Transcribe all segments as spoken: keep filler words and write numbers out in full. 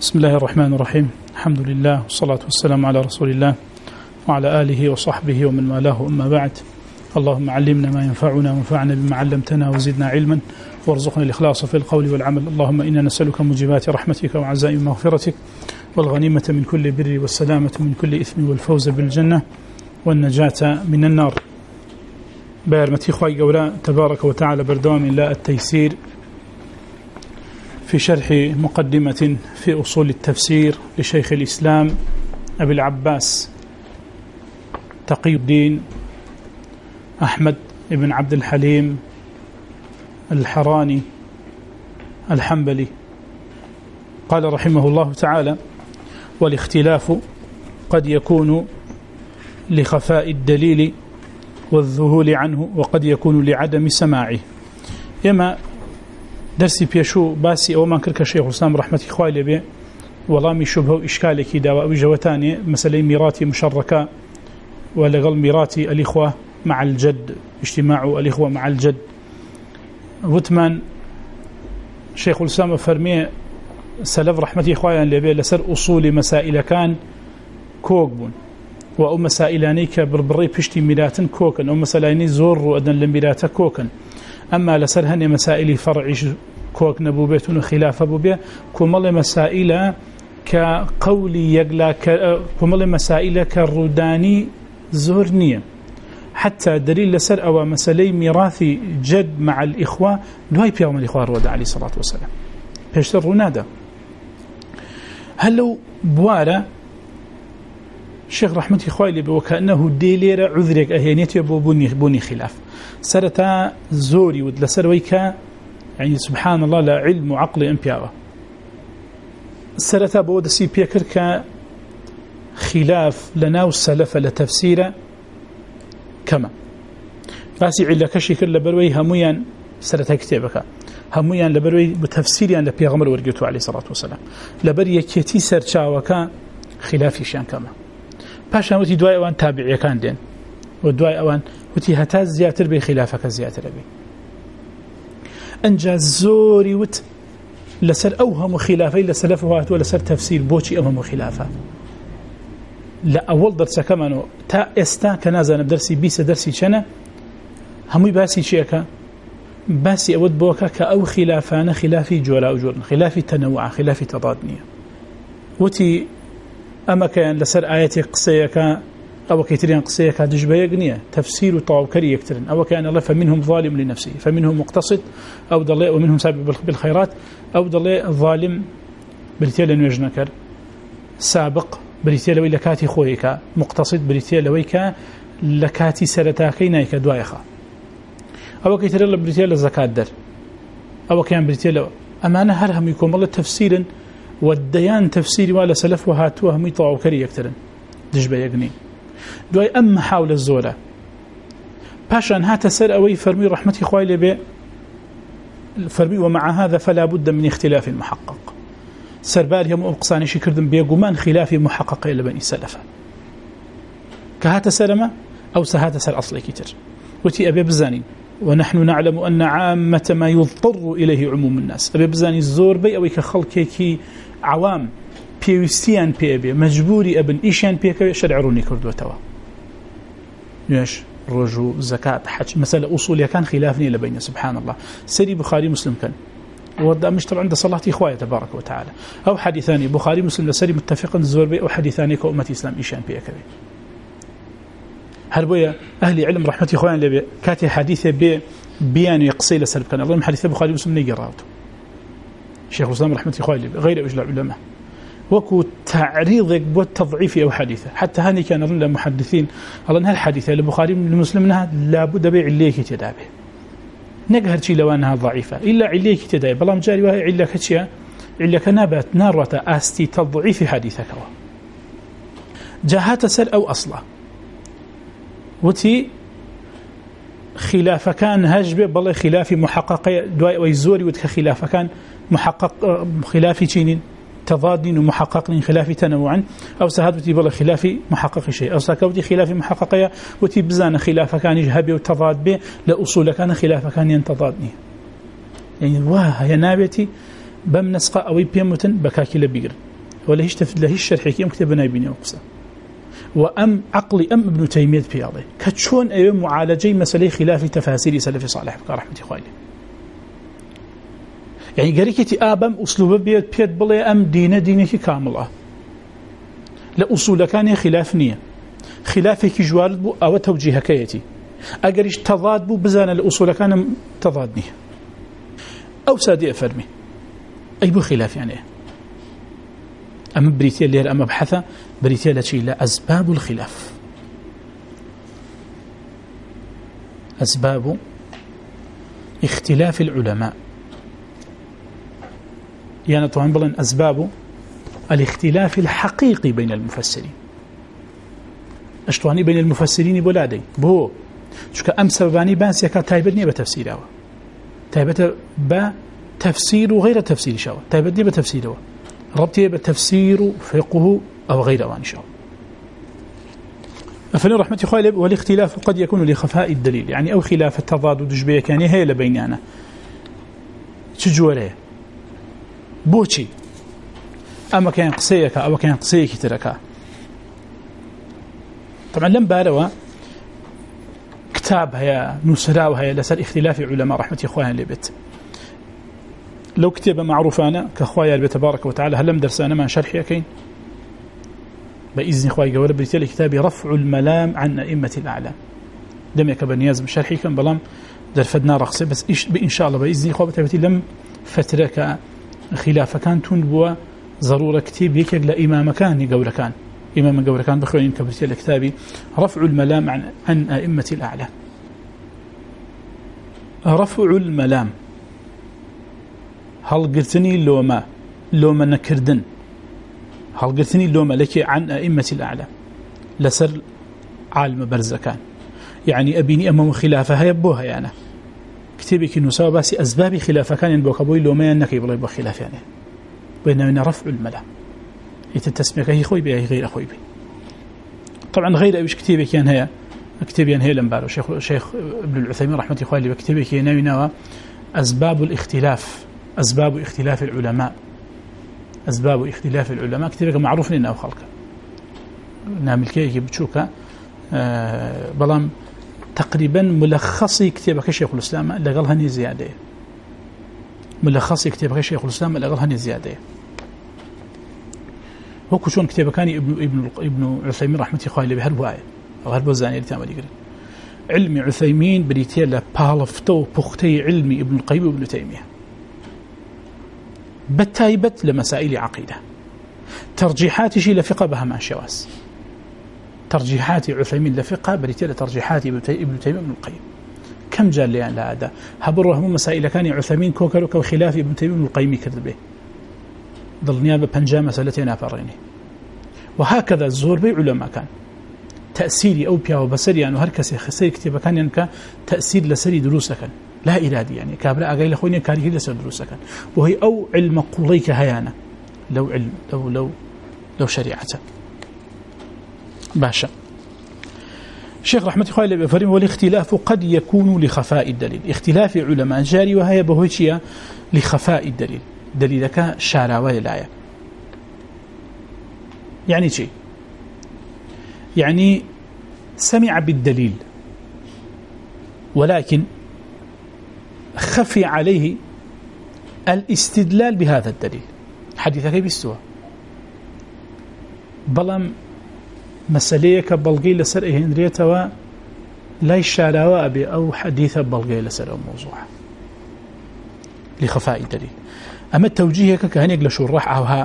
بسم الله الرحمن الرحيم. الحمد لله والصلاة والسلام على رسول الله وعلى آله وصحبه ومن والاه، أما بعد. اللهم علمنا ما ينفعنا وانفعنا بما علمتنا وزدنا علما وارزقنا الإخلاص في القول والعمل. اللهم إنا نسألك موجبات رحمتك وعزائم مغفرتك والغنيمة من كل بر والسلامة من كل إثم والفوز بالجنة والنجاة من النار. بارمتي خواهي قولا تبارك وتعالى بردوام لا التيسير في شرح مقدمة في أصول التفسير لشيخ الإسلام أبي العباس تقي الدين أحمد بن عبد الحليم الحراني الحنبلي. قال رحمه الله تعالى: والاختلاف قد يكون لخفاء الدليل والذهول عنه، وقد يكون لعدم سماعه. يما درسي بيشو باسي أو ما كرك الشيخ الإسلام رحمة إخوائي لبي والله شبه إشكالك دواء وجوتاني مسألة ميراثي مشركة ولغل ميراثي الإخوة مع الجد، اجتماع الإخوة مع الجد. وثمان شيخ الإسلام فرمي سلف رحمة إخوائي لبي لسر أصول مسائل كان كوكبون وأو مسائلاني كبربري بشتي ميراتن كوكن أو مسائلاني زور وأدن لميراتا كوكن. أما لسر هني مسائل فرع كوك نبوبيت وخلاف بوبيه كمل مسائل كقول يقلا كمل مسائل كالرداني زورنية. حتى دليل لسر أو مسألة ميراثي جد مع الإخوة نهاي بيوم الإخوة الرود عليه الصلاة والسلام بيشتر رنادا. هل لو بوارة الشيخ رحمة إخوائي وكأنه ديلير عذرك أهينيتي بوني بوني خلاف سرتا زوري ودلسرويك يعني سبحان الله لا علم وعقل امبياوه سرتا بود سي بيكر خلاف لنا والسلف لتفسير كما باسي علا كشكر لبروي هميا سرتا كتابك هميا لبروي بتفسير عن البيغمبر ورجته عليه الصلاة والسلام لبري كيتي سرچاوك خلافي شان كما باشا وتي دواي اوان تابعي كان دين ودواي اوان وتي هتا زياتر بخلافك زياتر بي انجاز زوري وت لسر اوهم خلافي لسلفوات ولا سر تفسير بوشي اوهم خلافه. لا اول درس كمان تا استا كنازن بدرسي بيس درسي شنه همي باسي شيكا باسي اود بوكا كاو خلافان خلافي جولا وجور خلافي تنوع خلافي تضادنيه وتي أما كان لسر آياتي قصيك أو كيترين قصيك دجبه يقنية تفسير طاوكري يكترن أو كان الله فمنهم ظالم لنفسه فمنهم مقتصد أو ضلي ومنهم سابق بالخيرات أو ضلي الظالم بريتيل نيجنكر سابق بريتيل ويلكاتي خويك مقتصد بريتيل ويك لكاتي سرتاكينايك دوايخا أو كيترين بريتيل الزكاة در أو كان بريتيل أمانة هرهم يكون الله تفسيرا والديان تفسيري ولا سلف وهاتوه ميطاع وكري يكترن دجبه يقني دواي أما حول الزولة باشان هات سر أوي فرمي رحمة إخوائي لبي فرمي ومع هذا فلا بد من اختلاف محقق سربال هم أقصاني شكردن بيقومان خلاف محقق إلى بني سلفة كهات سلمة أو سهات سر أصلي كتر وتي أبي بزاني ونحن نعلم أن عامة ما يضطر إليه عموم الناس أبي بزاني الزور بي أو كخلقكي عوام بيوستيان بيبي مجبوري أبن إيشان بيكوي شرعروني كردوتوا نيش رجو زكاة حج مسألة أصولية كان خلافني لبين سبحان الله سري بخاري مسلم كان وضع مشتر عند صلاة إخوائي تبارك وتعالى أو حديثاني بخاري مسلم لسري متفقا الزور بي أو حديثاني كأمة إسلام إيشان بيكوي هل بويا أهل علم رحمة إخوان لبي كاتي حديثة بي بيان يقصي لسلب كان أظن حديثة بخاري مسلم نيقراته شيخ الإسلام رحمة إخوان لبي غير أجل العلماء وكو تعريضك بالتضعيف أو حديثة حتى هاني كان أظن المحدثين أظن هالحديثة لبخاري المسلم منها لابد بي عليك تدابه نقهر شي لو أنها ضعيفة إلا عليك تدابه بلام جاري وهي علك شيء علك نابت نارة أستي تضعيف حديثك جاهات سر أو أصلا وتي خلاف كان هجبه بل خلافي محقق دواء ويزوري وتك خلاف كان محقق خلافي تشين تضاد ومحقق خلافي تنوعا أو سهادتي بل خلافي محقق شيء أو سكوتي خلافي محققية وتي بزان خلاف كان يجهبه وتضاد به لأصول كان خلاف كان ينتضادني يعني واه يا نابتي بم نسقة أو بيمتن بكاكي لبير ولا هيش تفد لهيش شرحي كيم كتب نايبيني وقصة وأم عقلي أم ابن تيمية في هذا كتشون أي معالجة مسألة خلاف تفاسير سلف صالح رحمة الله يعني قريكتي آبم أسلوب بيت بيت بلي أم دينه دينك كاملة لأصول كان خلاف نية خلافك جوارد بو أو توجيه كيتي أجريش تضاد بو بزان الأصول كان تضادني أو سادي أفرمي أي بو خلاف يعني أما بريتيا اللي أما بحثة بريتيا لشي لا أسباب الخلاف أسباب اختلاف العلماء يعني طبعا بلن أسباب الاختلاف الحقيقي بين المفسرين أشتواني بين المفسرين بولادي بو شكا أم سبباني بانسيا كان تايبتني بتفسيره تايبت بتفسير غير تفسير شاو تايبتني بتفسيره ربطي بتفسير فقه أو غيره إن شاء الله أفنى رحمة خالب والاختلاف قد يكون لخفاء الدليل يعني أو خلاف التضاد دجبية كان هي لبيننا تجوره بوشي أما كان قصيك أو كان قصيك تركه طبعا لم باروا كتاب هي نسراو هي لسر اختلاف علماء رحمة إخواني لبت لو كتب معروفانا كأخويا البيت تبارك وتعالى هل لم درسانا ما شرح يكين بإذن إخواني قول بريتيل كتابي رفع الملام عن أئمة الأعلام لم يكبر يازم شرحي كان بلام درفدنا رخصي بس إيش بإن شاء الله بإذن إخواني بتبتي لم فترك خلاف كان تنبوى ضرورة كتيب يكيق لإمام كان يقول كان إمام قول كان بخوين كبريتيل كتابي رفع الملام عن, عن أئمة الأعلام رفع الملام هل قلتني لوما لوما نكردن هل قلتني لوما لك عن أئمة الأعلام لسر عالم برزكان يعني أبيني أمام خلافة يبوها يعني كتابك نسوى باسي أسباب خلافة كان ينبوك أبوي لوما ينكي بلا يبوه خلاف يعني بينما رفع الملام يتتسميك هي خوي بي هي غير أخوي بي طبعا غير أيش كتابك يعني هي كتابي يعني هي لنبارو شيخ, شيخ ابن العثيمين رحمة الله عليه بكتابك ينوي أسباب الاختلاف أسباب اختلاف العلماء أسباب اختلاف العلماء كتابك معروف لنا أو خلقه نعمل كيه بتشوكا أه بلام تقريبا ملخصي كتابك شيخ الإسلام لقالها ني زيادة ملخصي كتابك شيخ الإسلام لقالها ني زيادة هو كشون كتابك كان ابن ابن ابن عثيمين رحمة الله عليه بهالبواية أو هالبوزاني اللي تعمل يقول علمي عثيمين بريتيلا بالفتو بختي علمي ابن القيم وابن تيمية بتايبت لمسائل عقيدة ترجيحات شيء لفقه بها مع شواس ترجيحات عثيمين لفقه بريتيلا ترجيحات ابن تيمية ابن القيم كم جال لي لا هذا هبره هم مسائل كان عثيمين كوكروك وخلاف ابن تيمية ابن القيم كذب به ضل نيابة بنجا مسألتين أفريني وهكذا الزور بي علماء كان تأثيري أو بيا وبصري يعني هركسي خسر كتابة كان ينكا تأثير لسري دروسك لا إرادي يعني كابلا أجاي لخويني كاريه لسر دروسك وهي أو علم قوليك هيانا لو علم لو لو لو شريعته باشا الشيخ رحمة الله عليه بفرم والاختلاف قد يكون لخفاء الدليل اختلاف علماء جاري وهي بهوشيا لخفاء الدليل دليلك شاراوي الآية يعني شيء يعني سمع بالدليل ولكن خفي عليه الاستدلال بهذا الدليل حديثك بيستوى بلام مسأليك بلغي لسر هنريتوا لا يشاراوا أبي أو حديث بلغي لسر الموضوع لخفاء الدليل أما توجيهك كهنيك لشرح أوها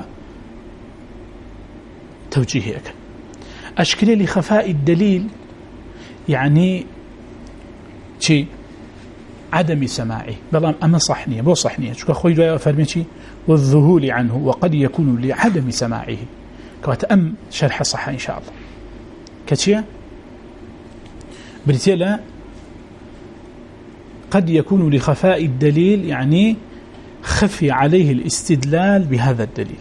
توجيهك أشكال لخفاء الدليل يعني شيء عدم سماعه بلام أما صحنية بو صحنية شكا خوي جوايا فرميتي والذهول عنه وقد يكون لعدم سماعه كواتأم شرح صحة إن شاء الله كتشيا بريتيلا قد يكون لخفاء الدليل يعني خفي عليه الاستدلال بهذا الدليل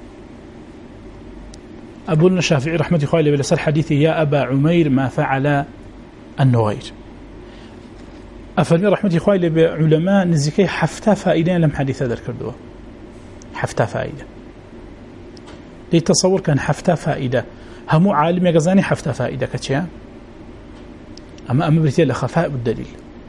أبونا الشافعي رحمة الله عليه بلسر حديثه يا أبا عمير ما فعل النغير أفرمي رحمة الله عليه بعلماء نزيكي حفتا فائدين لم حديث هذا الكردوة حفتا فائدة لي تصور كان حفتا فائدة همو عالم يقزاني حفتا فائدة كتشيا أما أما بريتيا لخفاء بالدليل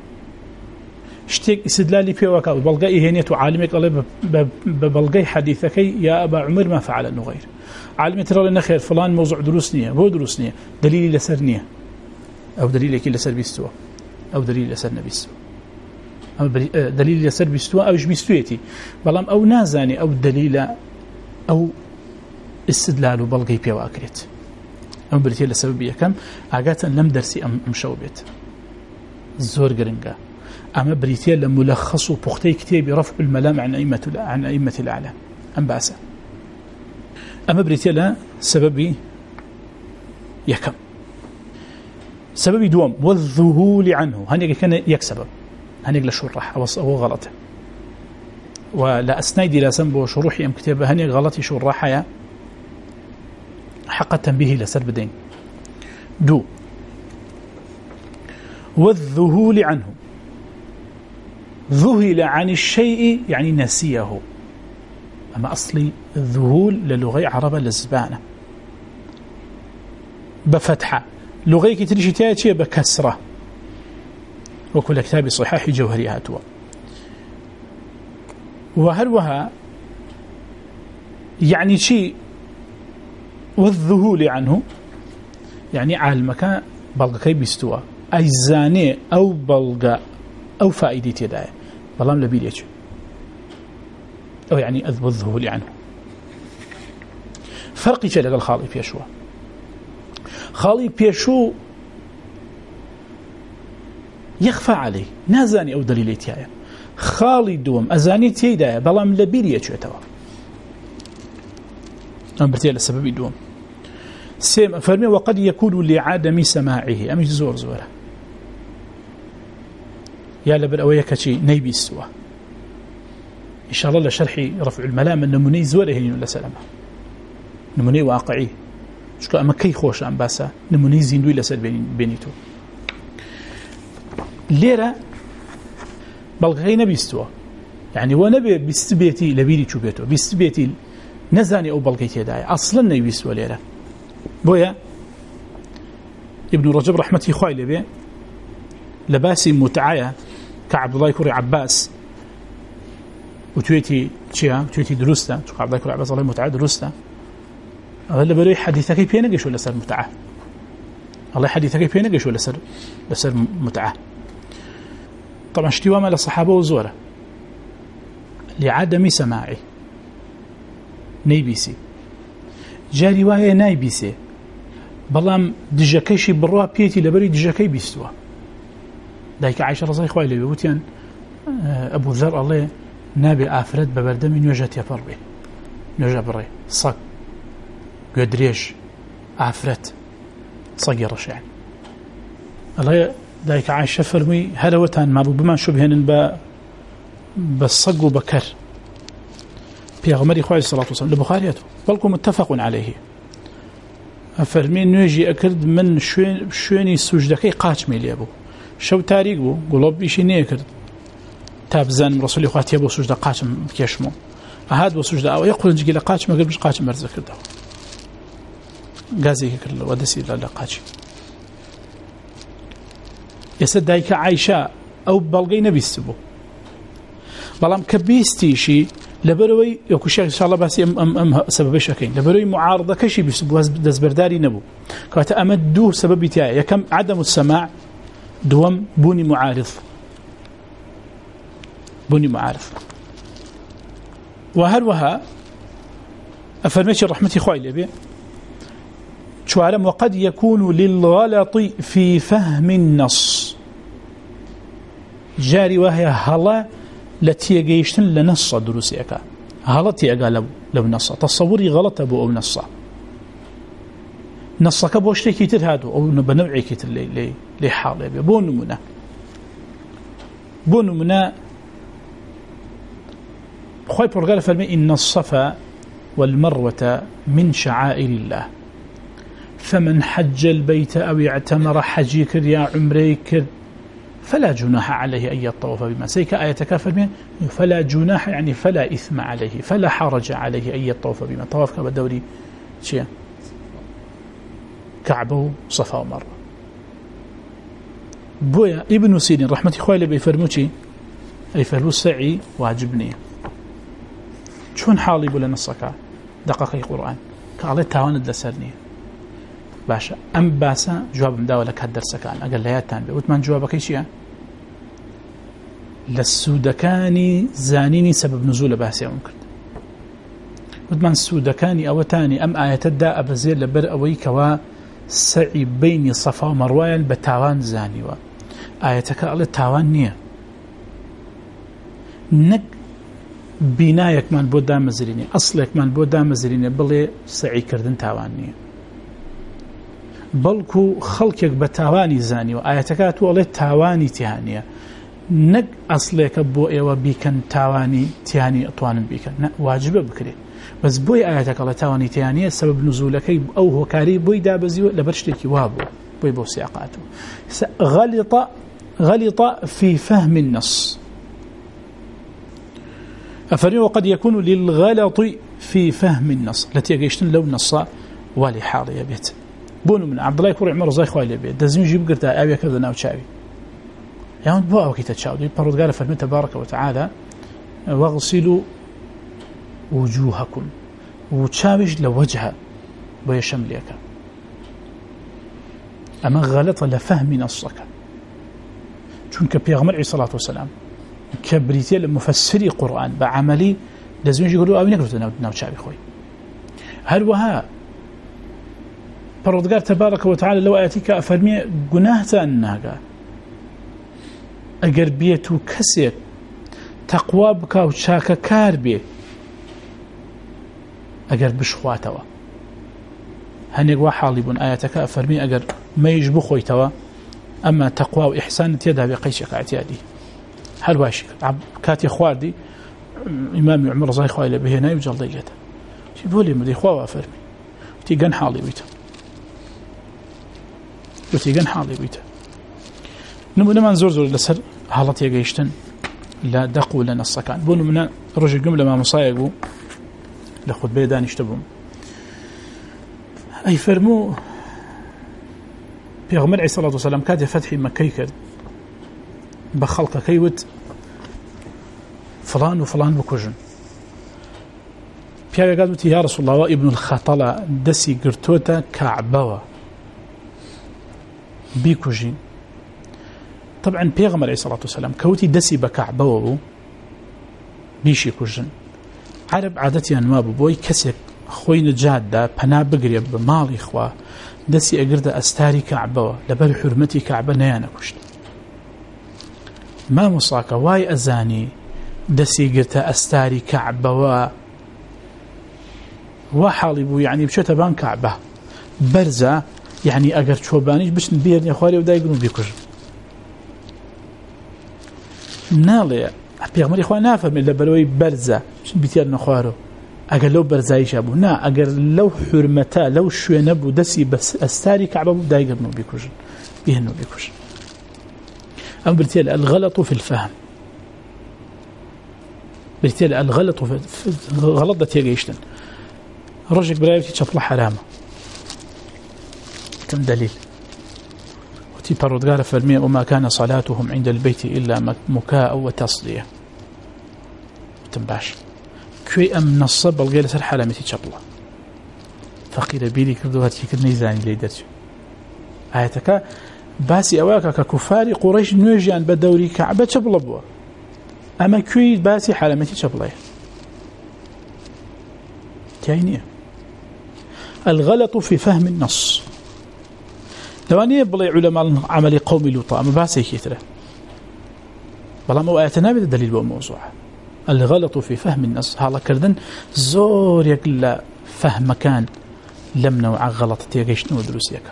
اشتيك استدلالي في وكا بلغي هنيت وعالمك الله ببلغي حديثك يا أبا عمر ما فعل أنه غير عالمي ترى لنا خير فلان موضوع دروسنية هو دروسنية دليل لسرنية أو دليل كي لسر بيستوى أو دليل لسر نبيستوى أو دليل لسر بيستوى أو جبيستويتي بلام أو نازاني أو دليل أو استدلال بلغي في وأكرت أو بريتيا لسبب كم عقاتا لم درسي أم مشوبت زور قرنقا أما بريتيا لملخص بختي كتاب رفع الملام عن أئمة عن أئمة الأعلام أم بأسا أما بريتيا سببي يكم سببي دوم والذهول عنه هنيك كان يكسب هنيك لشرح أو أو غلط ولا أسنايدي لا سنبو شروحي أم كتاب هنيك غلطي شرحها يا حق التنبيه لسرب دين دو والذهول عنه ذهل عن الشيء يعني نسيه أما أصلي الذهول للغة عربة للزبانة بفتحة لغة كتريش تاتي بكسرة وكل كتاب صحاح جوهري هاتوا وهلوها يعني شيء والذهول عنه يعني عالمك بلغ كي بيستوى أي زاني أو بلغ أو فائدة تداية بلام لبيليش أو يعني أذب الذهول عنه فرق جلق الخالي بيشو خالي بيشو يخفى عليه نازاني أو دليل تيايا خالي دوم أزاني تيدايا بلام لبيليش يتوى أمبرتيا لسبب دوم سيم فرمي وقد يكون لعدم سماعه أمش زور زوره يا لبر أويا كشي نيبي السوا إن شاء الله لشرحي رفع الملام النموني زوره هين ولا سلامة نموني واقعي شكو أما كي خوش أم باسا نموني زيندوي لسر بينيتو ليرة بلغي نبي استوا يعني ونبي بيستبيتي لبيري شوبيتو بيستبيتي نزاني أو بلغيتي داعي أصلا نبي استوا ليرة بويا ابن رجب رحمته خوالي لبي لباسي متعايا كعبد الله كوري عباس وتويتي تشيها وتويتي دروستا عبد الله كوري عباس الله متعايا دروستا الله بري حديثك بينقش ولا سر متعاه الله حديثك بينقش ولا سر سر متعاه طبعا اشتوى مال الصحابة وزورة لعدم سماعي نيبيسي جا رواية نايبيسي بلام دجاكيشي بروا بيتي لبري دجاكي بيستوى دايك عائشة رضي الله عنها بوتيان أبو ذر الله نابي آفرد ببردم نيوجات يفر به نيوجا بري صق قدريش آفرد صقيرش يعني الله دايك عائشة فرمي هلوتان ما بما شبهن ب بالصق وبكر بيغمري خوالي صلى الله عليه وسلم لبخاريته بلكم متفق عليه فرمي نيجي أكرد من شوين شويني سجدكي قاچ ميلي أبو شو تاريخ بو قلوب إشي نيكرد تابزان رسولي خواتي أبو سجدة قاچم كيشمو هاد بو سجدة أو يقول نجي لقاچم أقل بش قاچم مرزا كرده قازي كرده ودسي لا قاچي يسد دايك عايشة أو بلغي نبي السبو بلام كبيستيشي لبروي يكو شيخ إن شاء الله بس أم أم أم سبب شكين لبروي معارضة كشي بسبب دزبرداري نبو كات أمدوه سبب تاعي يكم عدم السماع دوم بوني معارض بوني معارض وهل وها أفرميش رحمتي خوي لبي شوارم وقد يكون للغلط في فهم النص جاري وهي هلا لتيجيشتن لنص دروسيك هلا تيجا لو لو نص تصوري غلط أبو أو نص نصك بوشتي كتير هادو أو بنوعي كتير لي لي لي حال يبي بون منا بون منا خوي برجال فلمي إن الصفا والمروة من شعائر الله فمن حج البيت أو اعتمر حجيك يا عمريك فلا جناح عليه أن يطوف بما سيك آية كافر من فلا جناح يعني فلا إثم عليه فلا حرج عليه أن يطوف بما طوافك بالدوري شيء كعبه صفا ومروة بويا ابن سيرين رحمة إخوائي بيفرموشي أي فرمو سعي واجبني شون حالي بولا نصك دقق القرآن قال تاواند لسرني باشا أم باسا جواب مداولة كهالدرس كان أقل لياتان بي وثمان جوابك إيشيا للسودكاني زانيني سبب نزول باسي ممكن وثمان السودكاني أو تاني أم آية الداء بزير لبر أوي كوا سعي بين صفا ومروان بتاوان زاني و آياتك قال تاوان نية نك بنايك من بودا مزريني أصلك من بودا مزريني بلي سعي كردن تاوان نية بلكو خلقك بتاواني زاني وآياتك تقول تاواني تهانية نك أصلك بو إيوا بيكن تاواني تهاني أطوان بيكن واجبه بكري بس بوي آياتك الله تاواني تهانية سبب نزولك أو هو كاري بوي دابزيو لبرشتك وابو بوي بو سياقاته غلط غلط في فهم النص أفريق وقد يكون للغلط في فهم النص التي يجيشتن لو نص والي حالي بيت بونو من عبد الله يكون عمر زي خوالي بيت دزين يجيب قرتا أبي كذا ناو تشاوي يعني بوا وكي تتشاوي برد قال فرمي تبارك وتعالى واغسلوا وجوهكم وتشاوش لوجهها ويشم ليك أما غلط لفهم نصك چونك بيغمر عليه الصلاة والسلام كبريتي لمفسري قرآن بعملي لازم يقولوا أبي نقرأ ناو تشاوي خوي هل وها پروردگار تبارك وتعالى لو آياتك أفرمي قناهتا الناقا أقر بيتو كسيك تقوى بكا وشاك كار بي أقر بشخواتوا هنقوا حالبون آياتك أفرمي أقر ما يجبو خويتوا أما تقوى وإحسان تيدها بقيشك اعتيادي هل واشك كاتي خواردي إمام عمر زي خوالي بهنا يوجل ضيجته بولي مدي خواه أفرمي تيقن حالي بيته وتيقن حالي بيته نمو نمان زور زور لسر حالتي يقيشتن لا دقو لنا السكان بونو من رجل جملة ما مصايقو لخد بيدان يشتبهم أي فرمو بيغمر عليه الصلاة والسلام كاد فتحي مكي كد بخلق كيوت فلان وفلان بكوجن بيغا قالوا يا رسول الله وابن الخطلة دسي قرتوتا كعبوا بيكوجين طبعا بيغمر عليه الصلاة والسلام كوتي دسي بكعبوا بيشي كوجن عرب عادتي أنواب بوي كسك خوين جادة بنا بقري بمالي إخوة دسي أقرد أستاري كعبوا لبر حرمتي كعبة نيانا كشت ما مصاك واي أزاني دسي قرد أستاري كعبوا وحالبو يعني بشوتا بان كعبة برزة يعني أقر شوبانيش بش نبيرني أخواري ودا يقولون بيكوش نالي بيغمر إخوان نافهم إلا بلوي برزة بش نبيتير نخوارو أقر لو برزايش أبو نا أقر لو حرمتا لو شوي نبو دسي بس أستاري كعبة دا يقولون بيكوش بيهنو بيكوش أما برتيل الغلط في الفهم برتيل الغلط في غلط دا تيجيشتن رجل برايبتي تشطلع حرامة كم دليل وتي بردقال فرمي وما كان صلاتهم عند البيت إلا مكاء وتصدية تنباش كوي أم نصب الغيلة الحرامة تشطلع فقيل بيلي كردوها تيكد نيزاني ليدتش آياتك باسي أواكا ككفار قريش نوجيان بدوري كعبة تشبلبوا أما كوي باسي حرامة تشبلع تاينية الغلط في فهم النص لو أن يبلي علماء عمل قوم لوطا أما باسي كثرة بلا ما آياتنا بدا دليل بموضوع الغلط في فهم النص هذا كردن زور يقل فهم كان لم نوع غلط تيجيش نو دروسيك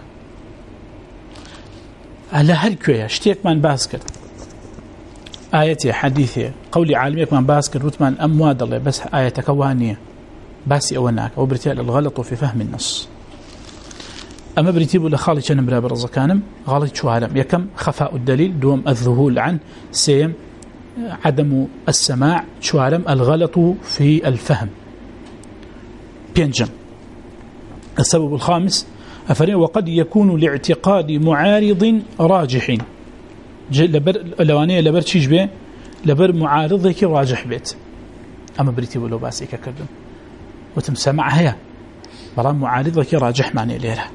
على هالكوية اشتيك من باسكر آياتي حديثي قولي عالميك من باسكر روتمان أمواد الله بس آياتك وانية باسي أوناك وبرتال الغلط في فهم النص أما بريتيبو لخالي كان برا برزا كانم غالي شوارم يكم خفاء الدليل دوم الذهول عن سيم عدم السماع شوارم الغلط في الفهم بينجم. السبب الخامس أفرين وقد يكون لاعتقاد معارض راجح لبر لوانية لبر تشيش به لبر معارضك راجح بيت أما بريتيبو لو باسيك كردم وتم سمعها بلا معارضك راجح معني ليرها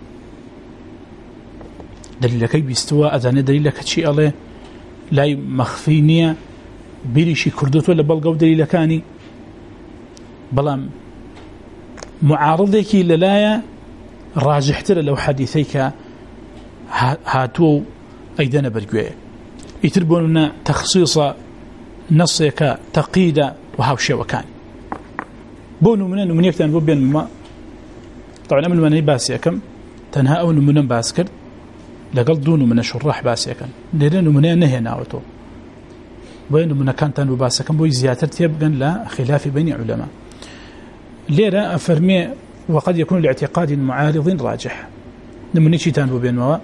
دليلك بيستوى أذان دليلك شيء الله لا مخفينية بيريشي كردوت ولا بلغو دليلكاني بلا معارضك للايا راجح ترى لو حديثيك هاتو أيضا برقوية يتربوننا تخصيص نصيك تقييد وهاوشي وكان بونو من أنه من يكتن بوبين ما طبعا أمن من باسيكم تنها أو من باسكر لقل دونو من شرح باسيكم لأنه من نهي ناوتو وإنه من كان تنو باسيكم بوي زيادة يبقى لا خلاف بين علماء ليرة أفرمي وقد يكون لاعتقاد معارض راجح نمني شي تنو بين ما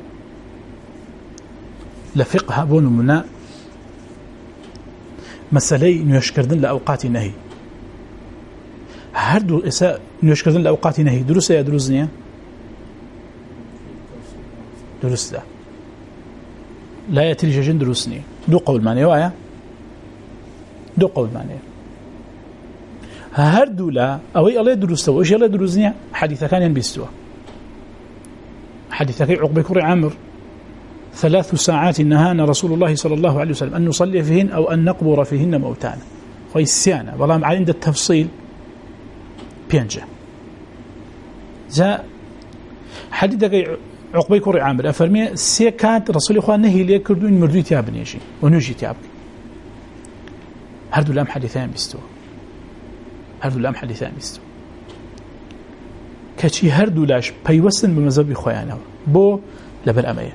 لفقها بونو منا مسألة نيشكردن لأوقات نهي هردو إساء نيشكردن لأوقات نهي دروس يا دروسنيا دروس لا لا يتريج جن دروسني دو قول معنى وايا دو قول معنى هردو لا أوي الله دروسته وإيش الله دروسنيا حديثة كان ينبيستوا حديثة كي عقبة كري عامر ثلاث ساعات نهانا رسول الله صلى الله عليه وسلم أن نصلي فيهن أو أن نقبر فيهن موتانا خويسيانا والله عند التفصيل بينجا جاء حديث عقبة كري عامر أفرمي سيكات رسول الله نهي لي كردون مردوي تيابني شيء ونجي تيابك هردو الأم حديثان بيستوا هردو الأم حديثان بيستوا كشي هردو لاش بيوسن بمذهب خويانا بو لبر أمية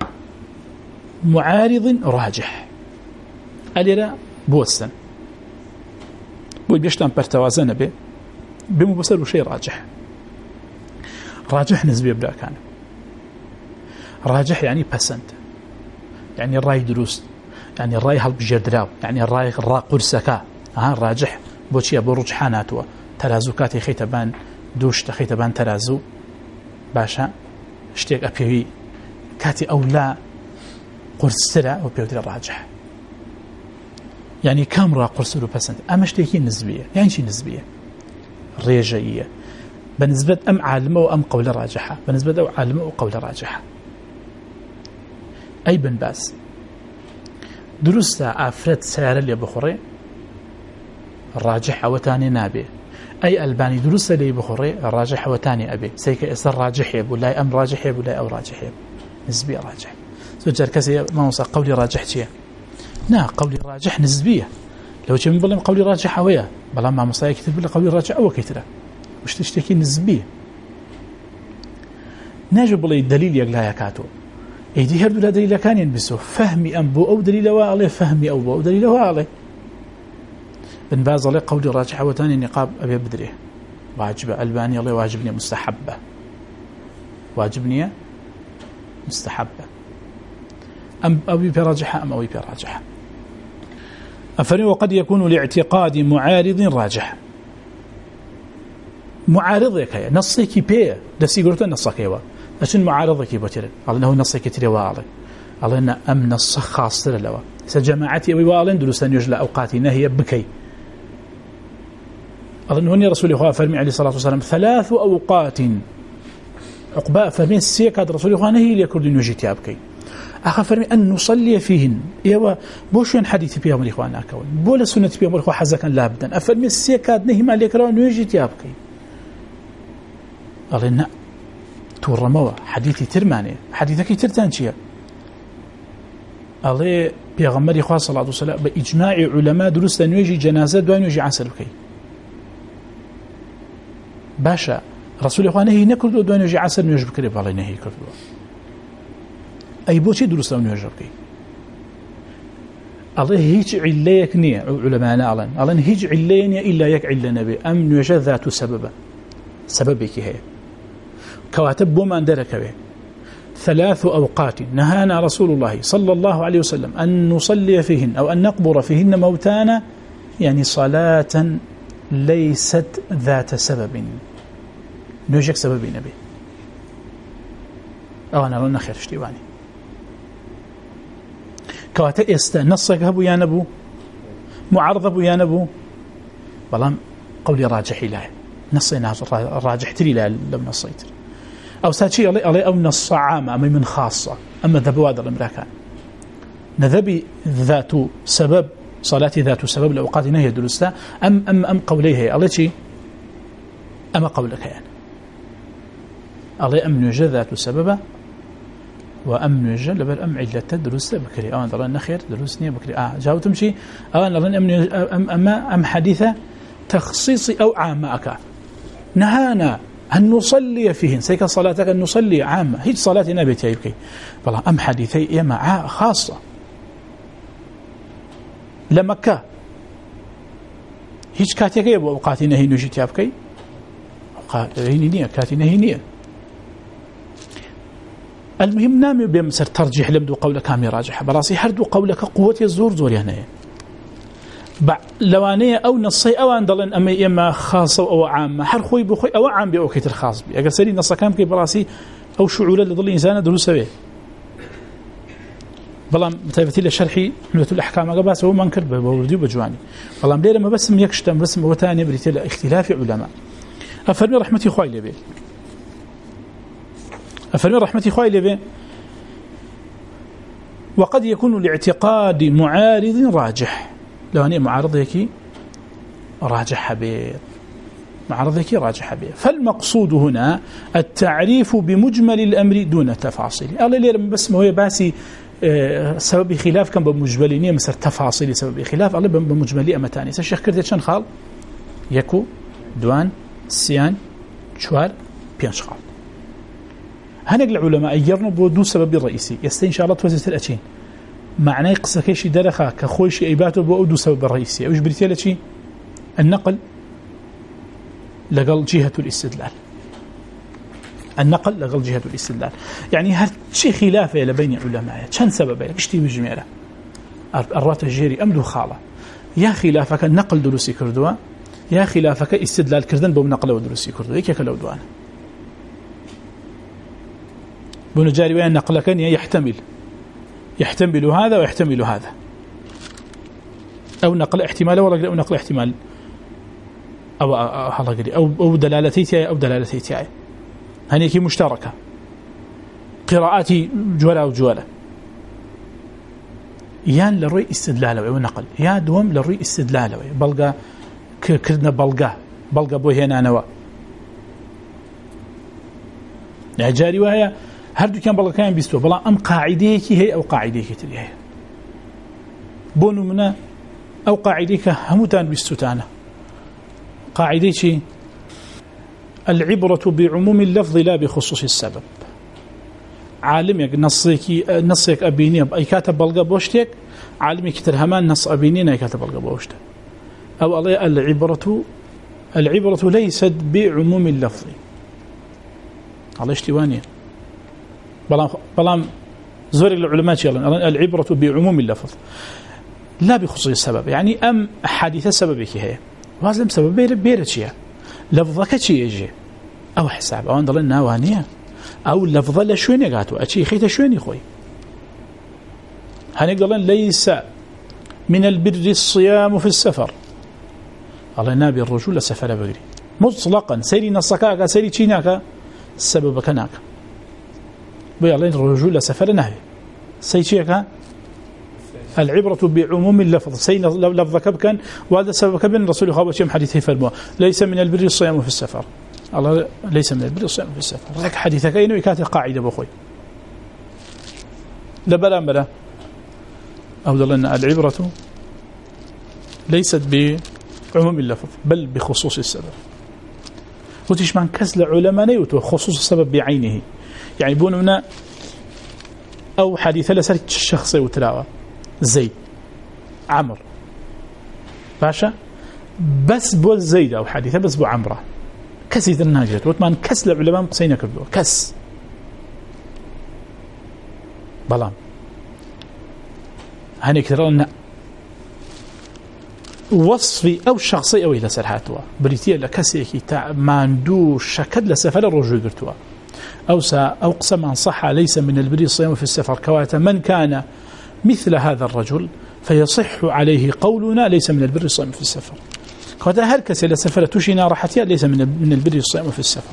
معارض راجح أليرا بوسن بو بيشتان برتوازن به بمبصر شيء راجح راجح نسبي بلا كان راجح يعني بسنت يعني الراي دروس يعني الراي هل بجدراو يعني الراي الراء قرسكا ها راجح بوشي ابو رجحاناتو ترازوكاتي خيتبان دوش تخيتبان ترازو باشا اشتيك ابيوي كاتي او لا قرسرا وبيوتر الراجح يعني كم را قرسر بسنت اما اشتيكي نسبيه يعني شي نسبيه ريجيه بالنسبه ام عالمه وام قول راجحه بالنسبه او عالمه وقول راجحه أي بن باس درست أفرد سيارة اللي بخوري الراجح وتاني نابي أي ألباني درست اللي بخوري الراجح وتاني أبي سيك إسر راجح يبو لا أم راجح يبو لا أو راجح يبو نسبي راجح سوجر كسي ما وصل قولي راجح شيء نا قولي راجح نسبية لو كان بلهم قولي راجح ويا بلا ما مصايا كتب بلا قولي راجح أو كتير مش تشتكي نسبية نجيب لي دليل يقلا يكاتو ايدي هردو لا دليل كان ينبسو فهمي ام بو او دليل واله فهمي او بو او دليل واله بن باز عليه قولي راجح وتاني نقاب ابي بدري واجب الباني الله واجبني مستحبه واجبني مستحبه ام ابي براجحه ام ابي براجحه افري وقد يكون لاعتقاد معارض راجح معارضك هي نصك بيه دسي قلت نصك يوا أشن معارضك بتر قال إنه نص كتير واعظ قال إن أم نص خاص لوا سجماعتي ويوالن دروسان يجلى أوقاتي نهي بكي قال إنه هني رسول الله فرمي عليه الصلاة والسلام ثلاث أوقات عقباء فرمي السيكاد رسول الله نهي ليكرد نجيتي أبكي أخا فرمي أن نصلي فيهن يوا بوشين حديث بيهم الإخوان كون بولا سنة بيهم الإخوان حزكا لابدا أفرمي السيكاد نهي ما ليكرد نجيتي أبكي قال إن تورموا حديثي ترماني حديثك ترتانشيا الله بيغمر خاص صلى الله عليه وسلم باجماع علماء درست نيجي جنازه دوان يجي عسل بكي باشا رسول الله نهي نكرد دوان يجي عسل نيجي بكري بالله نهي كرد اي بوشي درست نيجي بكي الله هيج عليك ني علماء علن الله هيج عليني الا يك عل نبي ام نيجي ذات سبب سببك هي كواتب بومان دركوي ثلاث أوقات نهانا رسول الله صلى الله عليه وسلم أن نصلي فيهن أو أن نقبر فيهن موتانا يعني صلاة ليست ذات سبب نوجك سبب نبي أو أنا لنا خير اشتواني كواتا استا نصك هبو يا نبو معارض هبو يا نبو بلام قولي راجح له نصينا راجح تري له لم نصيتر أو ساتشي علي علي أو نص عام أما من خاصة أما ذبوا هذا الأمريكان نذبي ذات سبب صلاة ذات سبب الأوقات نهي درستا أم أم أم قوليه علي شيء أما قولك يعني علي أم نوجد ذات سبب وأم نوجد لبل أم علة درستا بكري أو أن ترى نخير درسني بكري آه جاوتم شيء أو أن أم أم أم أم حديثة تخصيصي أو عامة أكا نهانا أن نصلي فيهن سيك صلاتك أن نصلي عامة هيج صلاة نبي تيبكي والله أم حديثي يما خاصة لمكة هيج كاتيك يبو أوقاتي نهي نجي تيبكي أوقاتي نية كاتي نهي نية المهم نامي بمسر ترجيح لمدو قولك كامي راجح براسي هردو قولك قوة الزور زور يعني لوانية أو نصي أو عندلن أما إما خاصة أو عامة حر خوي بخوي أو عام بأوكيت الخاص بي أقل سري نص كام كي براسي أو شعولا لظل إنسان دروسه به بلام متابتي لشرحي حملة الأحكام قباس هو منكر بوردي بجواني بلام ليه لما بس يكشتم بس وتاني بريتي لاختلاف علماء أفرمي رحمتي خوي لبي أفرمي رحمتي خوي لبي وقد يكون لاعتقاد معارض راجح لو أني معارض هيك راجح به معارض هيك راجح به فالمقصود هنا التعريف بمجمل الأمر دون تفاصيل الله ليه بس ما هو باسي سبب خلاف كان بمجملينيه مثل تفاصيل سبب خلاف الله بمجملي أمتاني الشيخ كردي شن خال يكو دوان سيان شوار بينش خال هنقل العلماء يرنوا بودو سبب الرئيسي يستي إن شاء الله توزيت الأتين معناه قصة شي درخا كخويش إيباته بودو سبب الرئيسي أوش بريتيلا شي النقل لقل جهة الاستدلال النقل لقل جهة الاستدلال يعني هر شي خلافه لبين علماء كان سببه اشتي بجميله الرات الجيري أمدو خالة يا خلافك النقل دروسي كردوا يا خلافك استدلال كردن بو نقل ودروسي كردوا هيك كلو دوان بنو جاري وين نقل كان يحتمل يحتمل هذا ويحتمل هذا أو نقل احتمال ولا أو نقل احتمال أو أو أو دلالتي أو دلالتي هنيك مشتركة قراءاتي جوالة وجوالة يان للري استدلاله ونقل يا دوم للري استدلاله بلغا كردنا بلغا بلغا بو هنا نوا يعني جاري وهي هردو كان بلغا كان بيستوى بلا أم قاعديك هي أو قاعديك تري هي بونو منا أو قاعديك همتان بيستوتانا قاعديك العبرة بعموم اللفظ لا بخصوص السبب عالمك نصيك نصيك أبيني أي كاتب بلغا بوشتك عالمك ترهمان نص أبيني أي كاتب بلغا بوشتك أو الله العبرة العبرة ليست بعموم اللفظ على اشتوانية بلام بلام زور العلماء يقولون العبرة بعموم اللفظ لا بخصوص السبب يعني أم حادث سببك هي لازم سبب بير بيرتشيا لفظك شيء يجي أو حساب أو عند الله وانية أو لفظ لا شوين يقاتو أشي خيت شوين يخوي هنقولن ليس من البر الصيام في السفر الله نابي الرجل سفر بغري مطلقا سيري نصكاك سيري تشيناك السبب كناك بيعلن الرجل سفر نهي سيشيك العبرة بعموم اللفظ سين لفظك بكن وهذا سبب كبن الرسول خابر شيء حديثه فرموا ليس من البر الصيام في السفر الله ليس من البر الصيام في السفر لك حديثك أينو كانت قاعدة بخوي لبلا بلا أفضل أن العبرة ليست بعموم اللفظ بل بخصوص السبب وتيش من كسل علماء نيوتو خصوص السبب بعينه يعني بوننا أو حديثة لسرك الشخصي وتلاوة زيد عمر باشا بس بو زيد أو حديثة بس بو عمره كسي درناجت وتمان كس لعلماء قسينا كردو كس بلام هنيك ترى وصفي أو شخصي أو إلى سرحاتوا بريتيا لكسيكي تاع ماندو شكد لسفر الرجوع قرتوا أو سا أو قسم عن صحة ليس من البر الصيام في السفر كواتا من كان مثل هذا الرجل فيصح عليه قولنا ليس من البر الصيام في السفر كواتا هل كسي لسفر تشينا راحتيا ليس من من البر الصيام في السفر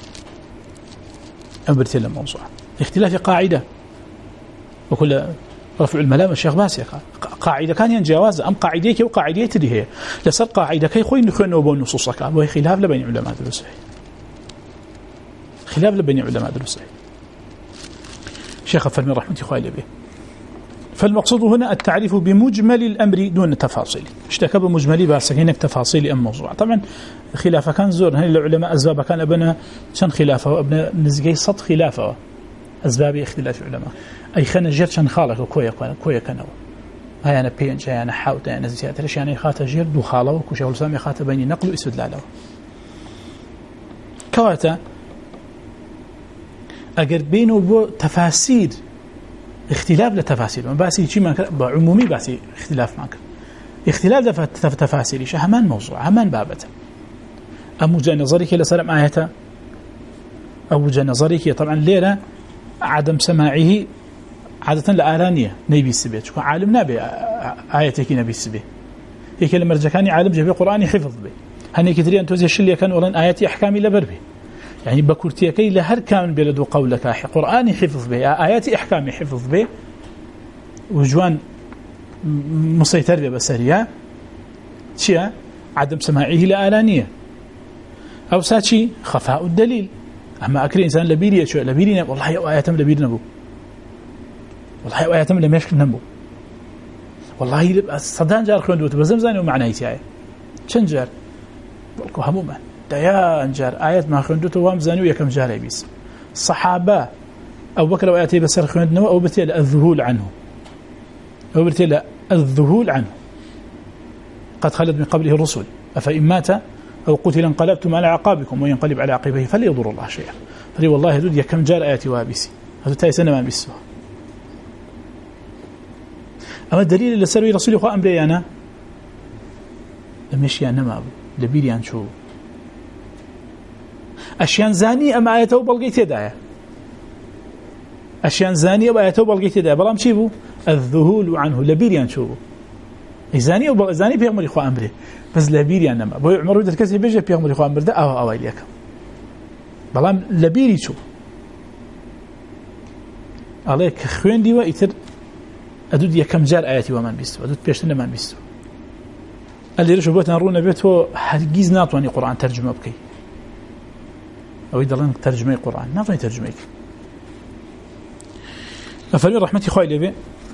أمرتي الموضوع اختلاف قاعدة وكل رفع الملام الشيخ باسي قاعدة كان ينجاوز أم قاعديك وقاعدية دي هي لسر قاعدة كي خوي نخوين وبون نصوص كان وهي خلاف لبين علماء دروسه خلاف لبين علماء دروسه شيخ فرمي رحمة الله به فالمقصود هنا التعريف بمجمل الأمر دون تفاصيل اشتكى بمجملي بس هناك تفاصيل أم موضوع طبعا خلافة كان زور هل العلماء أسباب كان أبنا شن خلافة وأبنا نزجي صد خلافة أسباب اختلاف العلماء أي خنا جير شن خالق وكويا كويا كانوا هاي أنا بينج هاي أنا حاوت أنا زيادة ليش يعني خاطر جير دو خاله وكوشة ولسامي خاطر بيني نقل وإسود لاله كواتا أجر بينه بو تفاسير اختلاف لتفاسير باسي شيء ما بعمومي باسي اختلاف معك اختلاف تفاسير شيء همان موضوع همان بابته أم وجه نظرك لسلام آيته أو وجه نظرك طبعا ليلة عدم سماعه عادة لآلانية نبي السبيت شكو عالم نبي آياتك نبي السبيت هيك لما رجعاني عالم جبي قرآني حفظ به هني كثيرين توزي الشلي كان ولن آياتي أحكامي لبربي يعني بكرتي كي لهر كان بلدو قولك قرآني حفظ به آياتي أحكامي حفظ به وجوان مسيطر به بسرية شيء عدم سماعه لآلانية أو ساتشي خفاء الدليل أما أكري إنسان لبيري شو لبيري والله آياتهم لبير نبو والله آياتهم لم يشكل نبو والله صدان جار خلون دوت بزمزاني ومعنى يتعي شن جار بلكو هموما ديان جار آيات ما خلون دوت وامزاني ويكم جار يبيس الصحابة أو بكر وآياتي بسر خلون نو أو بتيل الذهول عنه أو بتيل الذهول عنه قد خلت من قبله الرسل أفإن مات أو قتل انقلبتم على عقابكم وينقلب على عقبه فلا يضر الله شيئا فلي والله هدود يكم جار آياتي وابسي هذا تاي سنة ما بيسوا أما الدليل اللي سروي رسول الله أمري أنا لمشي أنا ما لبيري عن شو أشياء زاني أما آياته بلغيت يدايا أشياء زاني أما آياته بلغيت يدايا بلام شيبو الذهول عنه لبيري عن شو زاني أو زاني بيعمر إخوة أمره بس لبيري عن ما بو عمر ودر كسي بيجي بيعمر إخوة أمره ده أو أو إليك بلام لبيري شو عليك خوين ديوا يتر أدود يكم جار آياتي ومن بيستو أدود بيشتنا من بيستو اللي رشوا بوتنا رونا بيتو هرجيز ناطواني قرآن ترجمة بكي أو يدلن ترجمة القرآن ناطواني ترجمة أفرمي رحمتي خوي لبي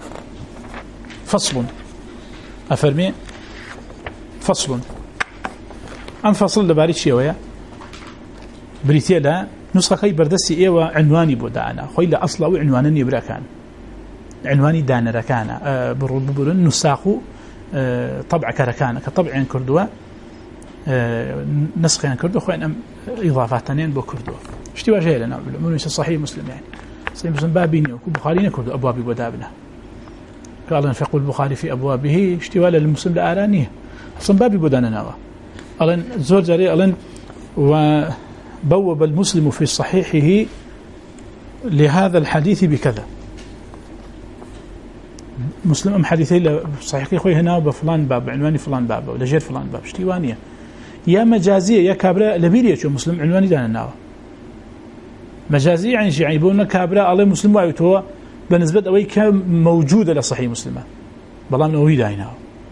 فصل أفرمي فصل أم فصل لباري شيء بريتيا لا نسخة كي بردسي إيه وعنواني بودانا خوي لا أصلا وعنوانني براكان عنواني دان ركانا أه برون نساقو أه طبع كركانا كطبع كردوا أه نسخ كردوا خوين أم إضافاتين بو كردوا اشتوا جاهلنا من صحيح مسلم يعني صحيح مسلم بابيني وكو بخارينا كردوا أبوابي ودابنا قال أن فيقول البخاري في أبوابه اشتوا للمسلم لآلانيه أصلا بابي بدانا نوا ألن زور جاري ألن وبوب المسلم في صحيحه لهذا الحديث بكذا مسلم أم حديثي صحيح خوي هنا بفلان باب عنواني فلان باب ولا جير فلان باب اشتوانية يا مجازية يا كابرة لبيرية شو مسلم عنواني دانا نوا مجازية يعني شيء يعني يقولون كابرة الله مسلم وعيتوه بالنسبة أوي كموجودة لصحيح مسلمة بلا من أوي داينها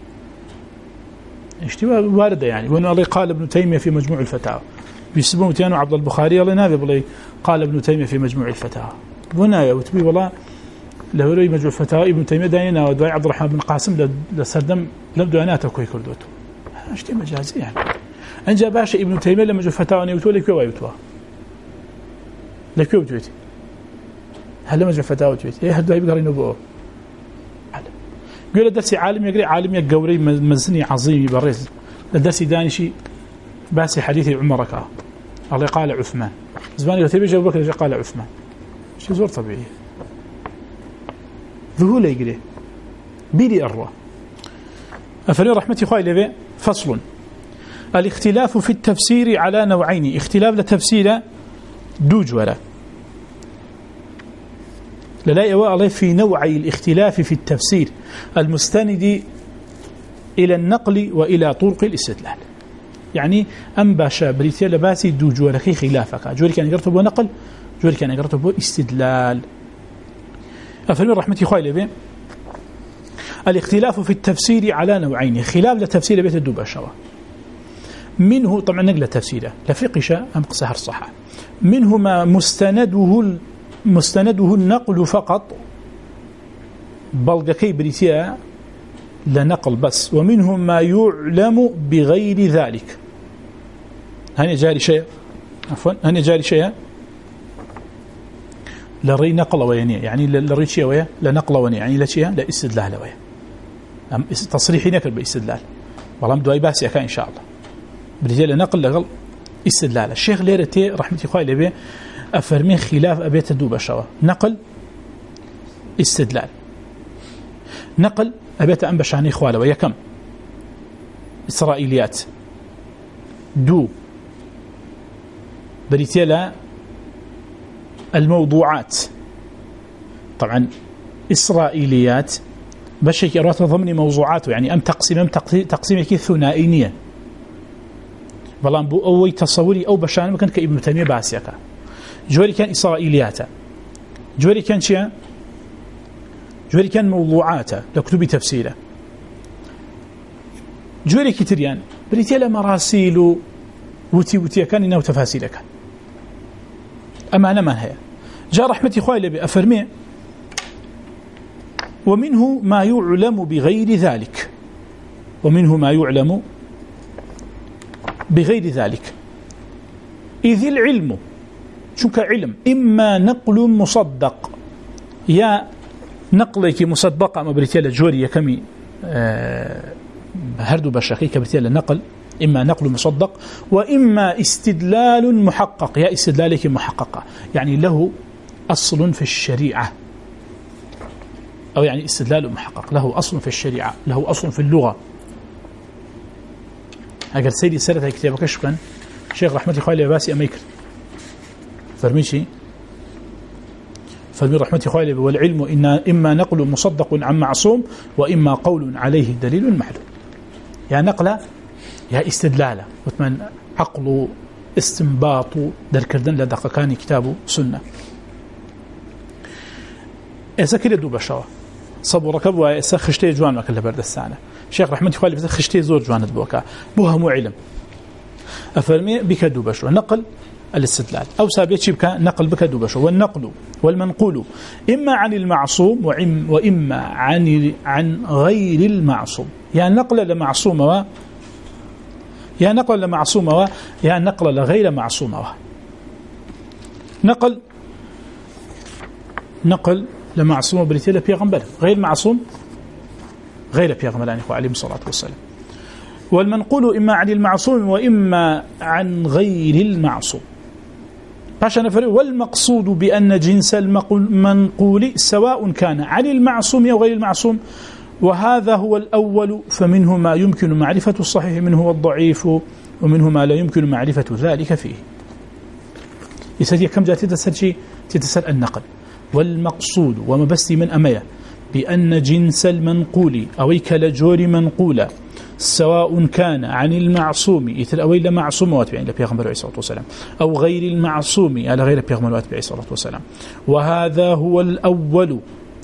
اشتباه واردة يعني وأنه الله قال ابن تيمية في مجموع الفتاوى بيسبون متيانو عبد البخاري الله نابي بلي قال ابن تيمية في مجموع الفتاوى ونايا وتبي والله لو رأي مجموع الفتاوى ابن تيمية داينا ودعي عبد الرحمن بن قاسم لسردم لبدو أناته كوي كردوته اشتباه مجازي يعني أنجا باشا ابن تيمية لمجموع الفتاوى نيوتوه لكيو ويوتوه لكيو ويوتوه هل مجموع الفتاوى تويت ايه هدو يبقى نبوه قال درسي عالم يقري عالم يقوري مزني عظيم يبرز الدرسي داني شيء باسي حديث عمرك الله قال عثمان زمان يغتبي أبو بكر قال عثمان شيء زور طبيعي ذهول يقري بيدي أروى أفلي رحمتي خواهي لبي فصل الاختلاف في التفسير على نوعين اختلاف لتفسير دوج ولا لا يواء في نوعي الاختلاف في التفسير المستند إلى النقل وإلى طرق الاستدلال يعني أم باشا بريتيا لباسي دوج ولا كي خلافك جوري كان يقرته بو نقل جوري كان يقرته بو استدلال أفلي رحمتي خواهي لبي الاختلاف في التفسير على نوعين خلاف لتفسير بيت الدوبة شوا منه طبعا نقل تفسيره لفقشة أم قصهر الصحة منه ما مستنده مستنده النقل فقط بلغكي بريتيا لنقل بس ومنه ما يعلم بغير ذلك هني جاري شيء عفوا هني جاري شيء لري نقل ويني يعني لري شيء ويا لنقل ويني يعني لا شيء لا استدلال ويا أم تصريحي نكر باستدلال والله مدوي باسي كان إن شاء الله برجال نقل لغل استدلال الشيخ ليرتي رحمة الله عليه أفرمي خلاف أبيت الدوبة شوا نقل استدلال نقل أبيت أنبش عن إخواله ويا كم إسرائيليات دو بريتيلا الموضوعات طبعا إسرائيليات بشيك أرات ضمن موضوعاته يعني أم تقسيم أم تقسيم كي ثنائية بلان بو أوي تصوري أو بشان مكان كابن تيمية باسيكا جوري كان إسرائيليات جوري كان شيء جوري كان موضوعات لكتب تفسيره جوري كتريان بريتيلا مراسيل وتي وتي كان إنه تفاسيلك أما أنا ما هي جاء رحمتي خوالي بأفرمي ومنه ما يعلم بغير ذلك ومنه ما يعلم بغير ذلك إذ العلم شو كعلم إما نقل مصدق يا نقلك مصدقة ما بريتيلا جوري كمي آه هردو بشاكي كبريتيلا نقل إما نقل مصدق وإما استدلال محقق يا استدلالك محققة يعني له أصل في الشريعة أو يعني استدلال محقق له أصل في الشريعة له أصل في اللغة أقل سيدي سرت كتابك شكرا شيخ رحمة الله عليه باسي أميكر فرميشي فرمي رحمة الله عليه والعلم إن إما نقل مصدق عن معصوم وإما قول عليه دليل معلوم يا نقل يا استدلال وثمان عقل استنباط دركردن لدقة كان كتاب سنة إذا كده دوبة شوا صبوا ركبوا إذا خشتي جوان ما كله برد السنة شيخ رحمة الله عليه خشتي زور جوان البوكا بوها مو علم أفرمي بك دوبة شوا نقل الاستدلال أو سابيتشي بك نقل بك دوبة شوا والنقل والمنقول إما عن المعصوم وإما عن عن غير المعصوم يعني نقل لمعصوم يا نقل لمعصومة يا نقل لغير معصومة نقل نقل لمعصومة بريتيلا بيغمبر غير معصوم غير بيغمبر عليه الصلاة والسلام والمنقول إما عن المعصوم وإما عن غير المعصوم باشا نفر والمقصود بأن جنس المنقول سواء كان عن المعصوم أو غير المعصوم وهذا هو الأول فمنه ما يمكن معرفة الصحيح منه والضعيف ومنه ما لا يمكن معرفة ذلك فيه يسأل كم جاء تتسأل شيء تتسأل النقل والمقصود وما بس من أمية بأن جنس المنقول أو كالجور منقولة سواء كان عن المعصوم يتل أو إلا معصوم واتبعين لبيغمبر عليه الصلاة والسلام أو غير المعصوم على غير بيغمبر عليه الصلاة والسلام وهذا هو الأول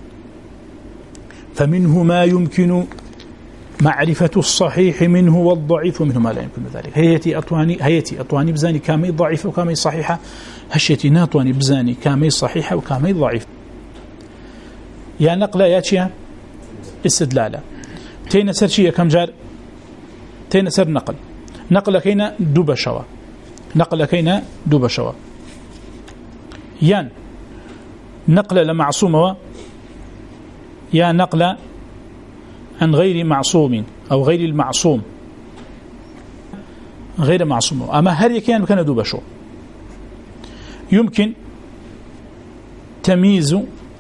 فمنه ما يمكن معرفة الصحيح منه والضعيف ومنه ما لا يمكن ذلك هيتي أطواني هيتي أطواني بزاني كامي ضعيف وكامي صحيحة هشيتي ناطواني بزاني كامي صحيحة وكامي ضعيف يا نقل يا شيء استدلالة تين سر شيء كم جار تين سر نقل نقل كينا دوب شوا نقل كينا دوب شوا يان نقل لمعصومة يا نقل عن غير معصوم أو غير المعصوم غير معصوم أما هل يكيان كان دوب شو يمكن تمييز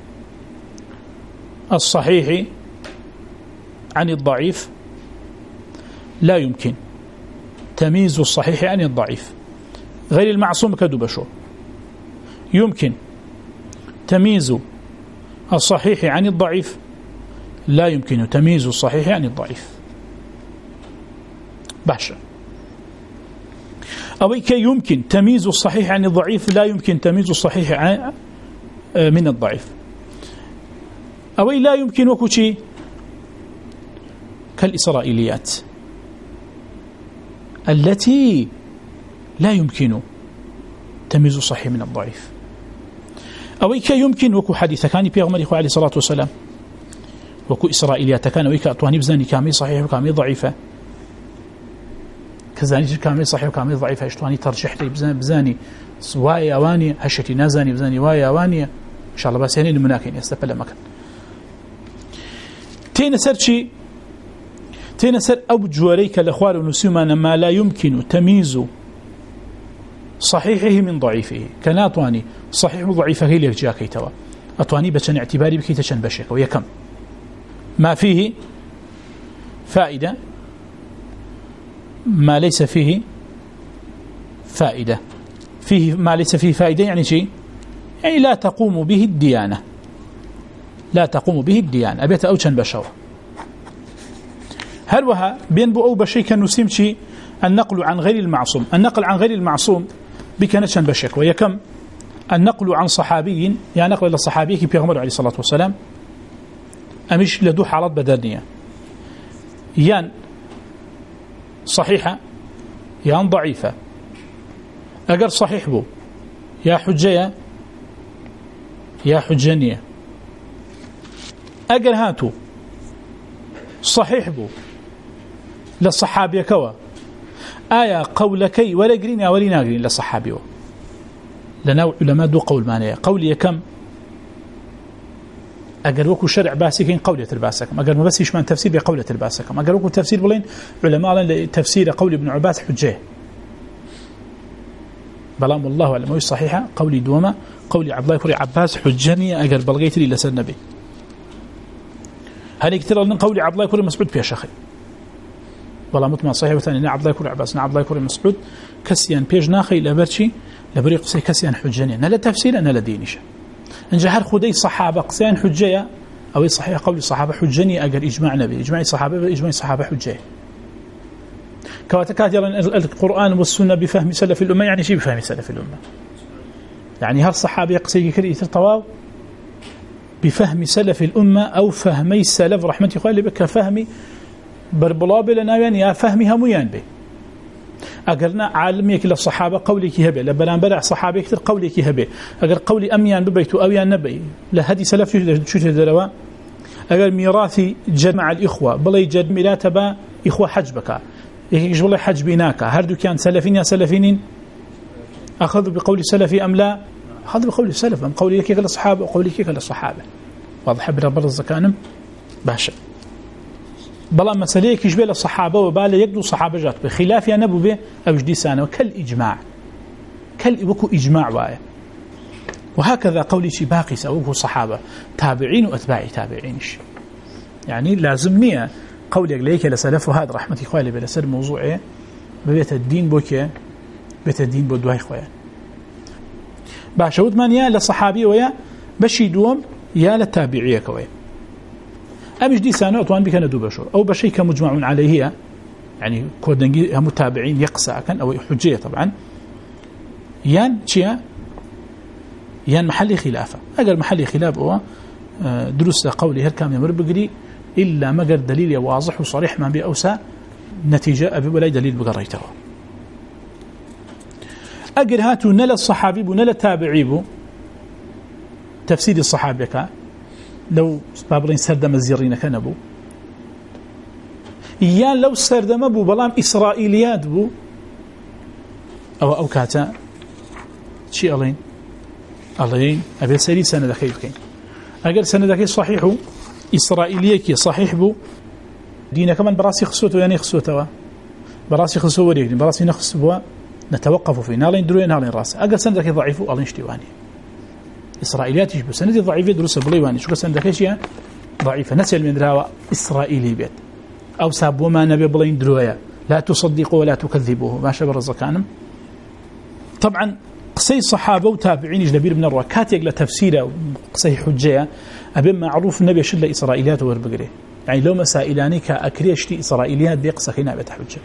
الصحيح عن الضعيف؟ لا يمكن تمييز الصحيح عن الضعيف. غير المعصوم كدبشو. يمكن تمييز الصحيح عن الضعيف؟ لا يمكن تمييز الصحيح عن الضعيف. باشا. أو كي يمكن تمييز الصحيح عن الضعيف؟ لا يمكن تمييز الصحيح عن من الضعيف. أو لا يمكن وكشي كالإسرائيليات التي لا يمكن تمييز الصحيح من الضعيف. أو كي يمكن وكو حديث كان بيغمر إخوة عليه الصلاة والسلام وكو إسرائيليات كان ويكا أطواني بزاني كامل صحيح وكامل ضعيفة كزاني كامل صحيح وكامل ضعيفة اشتواني ترجح لي بزاني, بزاني واي أواني هشتي نازاني بزاني واي أواني إن شاء الله بس يعني المناكين يستقبل مكان تين سرشي تين سر أوجوريك الأخوار ونسيما ما لا يمكن تمييز صحيحه من ضعيفه كان أطواني صحيح وضعيفه هي اللي جاكي توا أطواني بشن اعتباري بكي تشن بشك ويكم ما فيه فائدة ما ليس فيه فائدة فيه ما ليس فيه فائدة يعني شيء يعني لا تقوم به الديانة لا تقوم به الديانة أبيت أوشن بشر. هل وها بينبو أو بشي كنسيم شيء النقل عن غير المعصوم النقل عن غير المعصوم بكنشن بشك ويكم النقل عن صحابي يعني نقل للصحابي كي بيغمر عليه الصلاة والسلام أمش لدو حالات بدنية يان صحيحة يان ضعيفة أقر صحيح بو يا حجية يا حجانية أقر هاتو صحيح بو للصحابي كوا آية قولكي ولا قرين يا ولينا قرين للصحابي لنا علماء دو قول مانية قولي كم أقل وكو شرع باسكين قولة الباسكم أقل ما بس يشمان تفسير بقولة الباسكم أقل وكو تفسير بلين علماء تفسير قول ابن عباس حجيه بلام الله على موي صحيحة قولي دوما قولي عبد الله يكوري عباس حجاني أقل بلغيت لي لسر النبي هل يكتر لنا قولي عبد الله يكوري مسعود بيا شخي والله مطمئن صحيح وثاني عبد الله يكوري عباس عبد الله يكوري مسعود كسيان بيج ناخي لبرشي لبري قصي كسيان حجاني أنا لا تفسير أنا لا دينيش إن جهر خدي صحابة قسيان حجية أو صحيح قول الصحابة حجني أجر إجماع نبي إجماع الصحابة إجماع الصحابة حجية كواتكات يرى القرآن والسنة بفهم سلف الأمة يعني شيء بفهم سلف الأمة يعني هالصحابة يقصي كريه الطواو بفهم سلف الأمة أو فهمي السلف رحمة الله اللي بك فهمي بربلاب لنا يعني يا فهمي هميان به أقرنا عالميك للصحابة قولي كي هبه لبنان برع صحابي كتر قولي كي هبه أقر قولي أميان ببيتو أو يان نبي لهدي سلف شو تدروا أقر ميراثي جد مع الإخوة بلي جد ميلاتبا إخوة حجبك يكيش بلي حجبيناك هردو كان سلفين يا سلفين أخذوا بقول سلفي أم لا أخذوا بقول السلف أم قولي كيك للصحابة وقولي كيك للصحابة واضح بربر الزكانم باشا بلا مسألة كيشبه للصحابة وبالا يقدوا صحابة جات بخلاف يا نبو به أو جدي سانة كالإجماع كالإبكو إجماع وايا وهكذا قولي شي باقي سأوه الصحابة تابعين وأتباعي تابعينش يعني لازم نية قولي ليك لسلف وهذا رحمة إخوالي بلسر موضوعي ببيت الدين بوكي بيت الدين بودواي إخوالي باشا ودمان يا للصحابي ويا بشي دوم يا للتابعية كوي أمش دي سانة أطوان بك ندو بشر أو بشي كمجمع عليه يعني كودنجي هم متابعين يقسى كان أو حجية طبعا يان شيا يان محلي خلافة أقل محلي خلاف هو دروس قولي هل كام يمر بقري إلا ما قر دليل واضح وصريح ما بأوسى نتيجة أبي ولا دليل بقريته أقل هاتوا نلا الصحابي ونلا تابعي بو تفسير الصحابي كان لو بابلين سردم الزيرين كنبو يان لو سردم بو بلام إسرائيليات بو أو أو كاتا شي ألين ألين أبي سيري سنة دخيل كين أقل سنة دخيل صحيح إسرائيليكي صحيح بو دينا كمان براسي خصوته يعني خصوته براسي خصوه وريقني براسي نخص بوا نتوقف في نالين دروي نالين راس أقل سندك ضعيف الله يشتواني إسرائيليات يجب سندي ضعيفة دروس بليواني شو سندك إيش يعني ضعيفة نسأل من دراوة إسرائيلي بيت أو ساب وما نبي بلين درويا لا تصدقوا ولا تكذبوه ما شبه الرزقانم طبعا قصي صحابة وتابعين جلبير من الركات يقل تفسيره قصي حجية أبين معروف النبي شل إسرائيليات وربقري يعني لو مسائلاني كأكريشتي إسرائيليات بيقصى خينا بيت حجة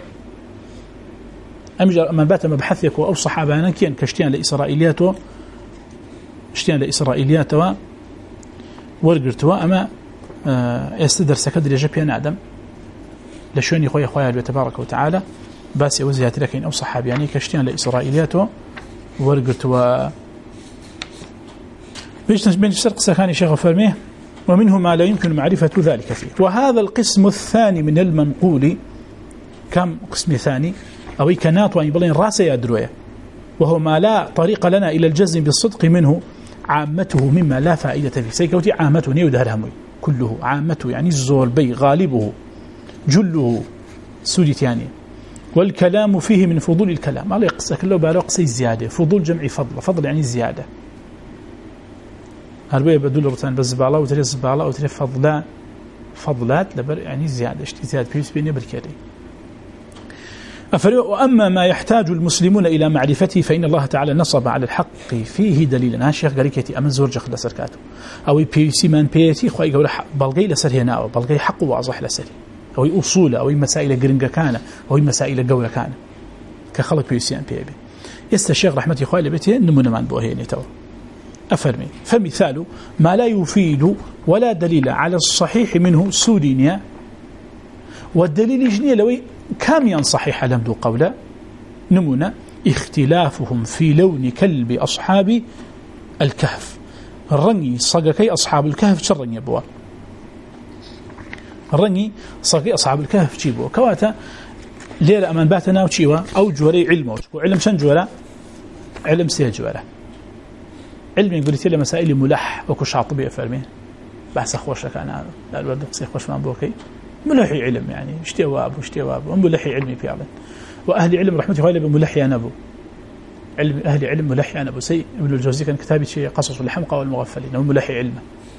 أمجر من بات مبحثك أو صحابانا كيان كشتيان لإسرائيليات اشتيان لإسرائيليات ورقرتوا أما يستدر سكدر يجب ينادم لشوني خويا خويا تبارك وتعالى بس يوزيات لكن أو صحابي يعني كشتيان لإسرائيليات ورقرتوا بيش بين فرق سكاني شيخ فرميه ومنه ما لا يمكن معرفة ذلك فيه وهذا القسم الثاني من المنقول كم قسم ثاني أو كنات وأن يبلين راسي يدرويه وهو ما لا طريق لنا إلى الجزم بالصدق منه عامته مما لا فائدة فيه سيكوتي عامته نيو دهرهمي كله عامته يعني الزول بي غالبه جله سوديت يعني والكلام فيه من فضول الكلام الله يقصك له بارو قصي زيادة فضول جمع فضل فضل يعني زيادة هربيه بدول رتان بالزبالة وتري الزبالة وتري فضلان فضلات لبر يعني زيادة اشتي زيادة بيوس بيني بركاري وأما ما يحتاج المسلمون إلى معرفته فإن الله تعالى نصب على الحق فيه دليلا هاشيخ قريكتي أمن زور جخ لسركاته أو بيسي من بيتي خواهي قول بلغي لسر هنا أو بلغي حق واضح لسر أو أصول أو مسائل قرنقة كان أو مسائل قولة كان كخلق بيسي من بيبي يستشيخ رحمتي خواهي لبيتي نمونا من بوهيني تو أفرمي فمثال ما لا يفيد ولا دليل على الصحيح منه سودينيا والدليل جنيه لوي كاميا صحيح لم دو قولا نمونا اختلافهم في لون كلب أصحاب الكهف الرني صقكي أصحاب الكهف شرني بوا الرني صقكي أصحاب الكهف جيبوا كواتا ليلة أمان باتنا وشيوا أو جوري علمه وعلم شن جورا علم سيه جورا علمي قلت لي مسائل ملح وكو شاطبي أفرمي بحث أخوشك أنا لا الورد قصي خوش من بوكي ملحي علم يعني اشتي واب واشتي واب وملحي علمي فعلا وأهل علم رحمة الله عليه ملحي أنا أبو علم أهل علم ملحي أنا أبو سي ابن الجوزي كان كتابي شيء قصص الحمقى والمغفلين وملحي علمه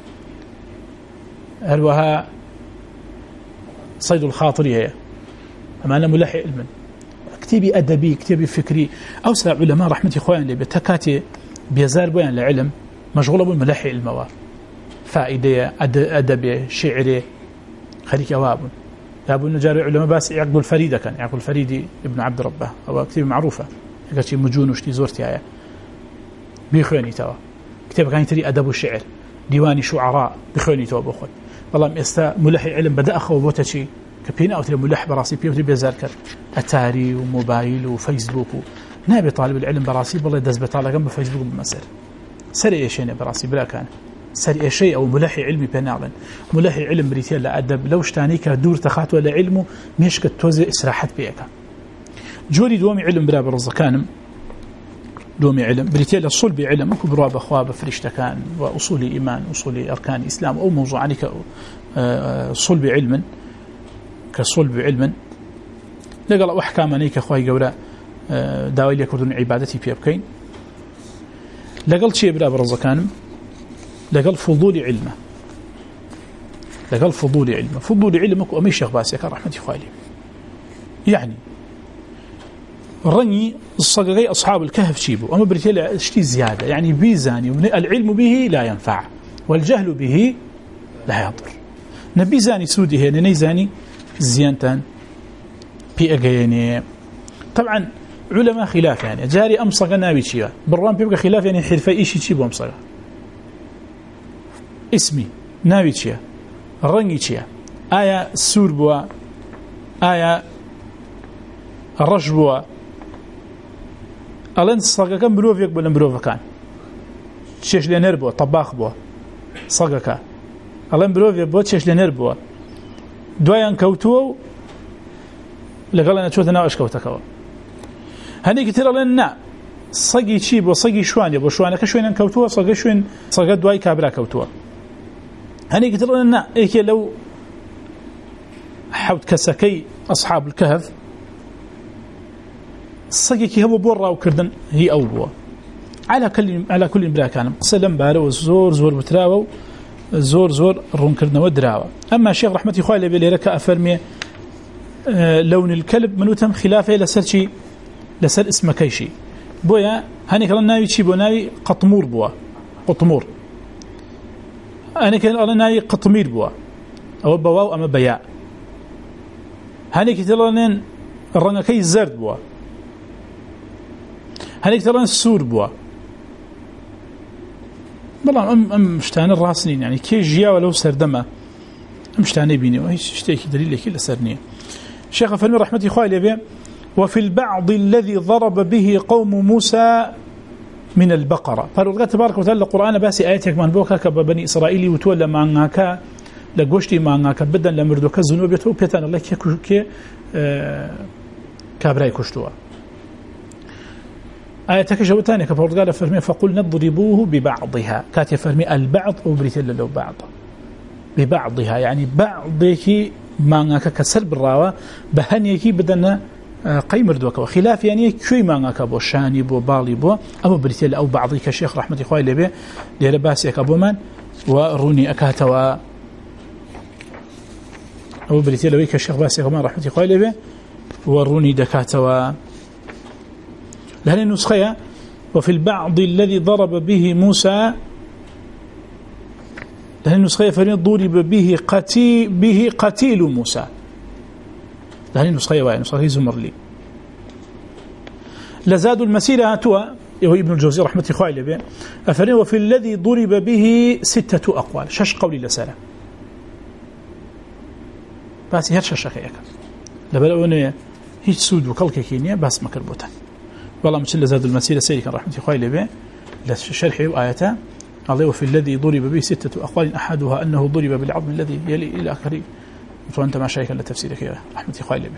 هل وها صيد الخاطرية أما أنا ملحي علما كتابي أدبي كتابي فكري أوسع علماء رحمة الله اللي بتكاتي بيزار بيان لعلم مشغولة بالملحي علمه فائدة أدبي شعري خليك أواب يابو النجار علماء بس يعقب الفريدة كان يعقب الفريدي ابن عبد ربه أو كتاب معروفة قال شيء مجون وشتي زورتي آية بيخواني توا كتاب كان يتري أدب الشعر ديواني شعراء بيخواني توا بأخذ والله مئستا ملحي علم بدأ أخو بوتشي كبينا أو تري ملح براسي بيوتري بيزاركر أتاري وموبايل وفيسبوك نابي طالب العلم براسي بالله دز بطالة جنب فيسبوك بمسر سري شيء براسي بلا كان سري شيء أو ملحي علمي بناعلا ملحي علم بريتيا لأدب لو اشتانيك دور تخات ولا علمه ميشك توزع إسراحت بيك جولي دوامي علم بلا برزكانم دوامي علم بريتيا للصلب علم كبروا بأخواب فريشتكان وأصول إيمان أصول أركان إسلام أو موضوع عنك صلب علما كصلب علما لقل أحكامانيك أخوي قولا داوي لي كردون عبادتي في أبكين لقل شيء بلا برزكانم لقل فضول علمه لقل فضول علمه فضول علمك وأمي الشيخ باسيك رحمة خالي يعني الرني الصقاقي أصحاب الكهف شيبه أما بريتيلا اشتي زيادة يعني بيزاني العلم به لا ينفع والجهل به لا يضر نبي زاني سودي هنا نيزاني زيانتان بي أجيني طبعا علماء خلاف يعني جاري أمصق نابي شيئا بالرام بيبقى خلاف يعني حرفة إيشي تشيبه أمصق اسمي نابي شيئا الرنجي شيئا آية السور بوا آية الرش بوا ألين صقا كان بروف يقبل بروف كان تشيش لينير بوا طباخ بوا صقا كان ألين بروف يقبل تشيش لينير بوا دويان كوتو لقال شو ثنا ايش كوتكوا هني كثير لنا صقي شيب وصقي شوان يبو شوان كشوين كوتوا صقي شوين صقا دواي كابلا كوتوا هني كثير لنا ايه لو حوت كسكي اصحاب الكهف سەگێکی هەبوو بۆ ڕاوکردن هی ئەو بووە على كل على كل بلا كان سلم بارو زور زور بتراو زور زور ڕوونکردنەوە دراوە. ئەمما شێخ ڕەحمەتی خوای لێبێ لێرە کە ئەفەرمێ لون الكلب منوتم خلافه لەسەر چی لەسەر اسمەکەیشی بۆیە هەنێک ئەڵەن ناوی چی بۆ ناوی قەتمور بووە قەتمور هەنێک ئەڵەن ناوی قەتمیر بووە ئەوە بەواو ئەمە بەیا هەنێکی دەڵێن ڕەنگەکەی زەرد بووە هەنێک دەڵێن سوور بووە بەڵام ئەم ئەم شتانە ڕاست نین یعنی کێ ژیاوە لەو سەردەمە ئەم شتانەی بینیەوە هیچ شتێکی دلیلێکی لەسەر نییە. شيخ فلمي رحمة إخوائي لبيه وفي البعض الذي ضرب به قوم موسى من البقرة فالله تبارك وتعالى القرآن باسي آياتك من بوكا كبني إسرائيلي وتولى معنا لقوشتي معنا كبدا لمردوك الزنوبيته وبيتان الله كي كي كابراي كشتوا آياتك جوتاني كفرد قال فرمي فقل نضربوه ببعضها كاتي فرمي البعض وبريتل له بعض ببعضها يعني بعضك مانگاکە کە سەر بڕاوە بە هەنێکی بدەنە قەی مردووەکەوە خلاف یعنی کوێی مانگاکە بۆ شانی بۆ باڵی بۆ ئەوە بریتێ لە ئەو بەعضی کە شێخ ڕەحمەتی خوای لێبێ لێرە باسێکە بۆمان و ڕوونی ئەکاتەوە ئەوە بریتێ لەوەی کە شێخ باسێکەمان ڕەحمەتی خوای لێبێ و ڕوونی دەکاتەوە لە هەنێ نوسخەیە وفي البعض الذي ضرب به موسى لأن النسخة فرين ضرب به قتيل به قتيل موسى لأن النسخة واحد نسخة زمر لي لزاد المسيرة هاتوا هو ابن الجوزي رحمة الله عليه أفرين وفي الذي ضرب به ستة أقوال شش قولي لسالة بس هر شش خيك لبلغنا هيج سود وكلك كينيا بس ما كربوتان والله مش لزاد المسيرة سيري كان رحمة الله عليه لشرحه وآياته الله وفي الذي ضرب به ستة أقوال أحدها أنه ضرب بالعظم الذي يلي إلى آخره وأنت ما شايك إلا تفسيرك يا رحمة الله عليه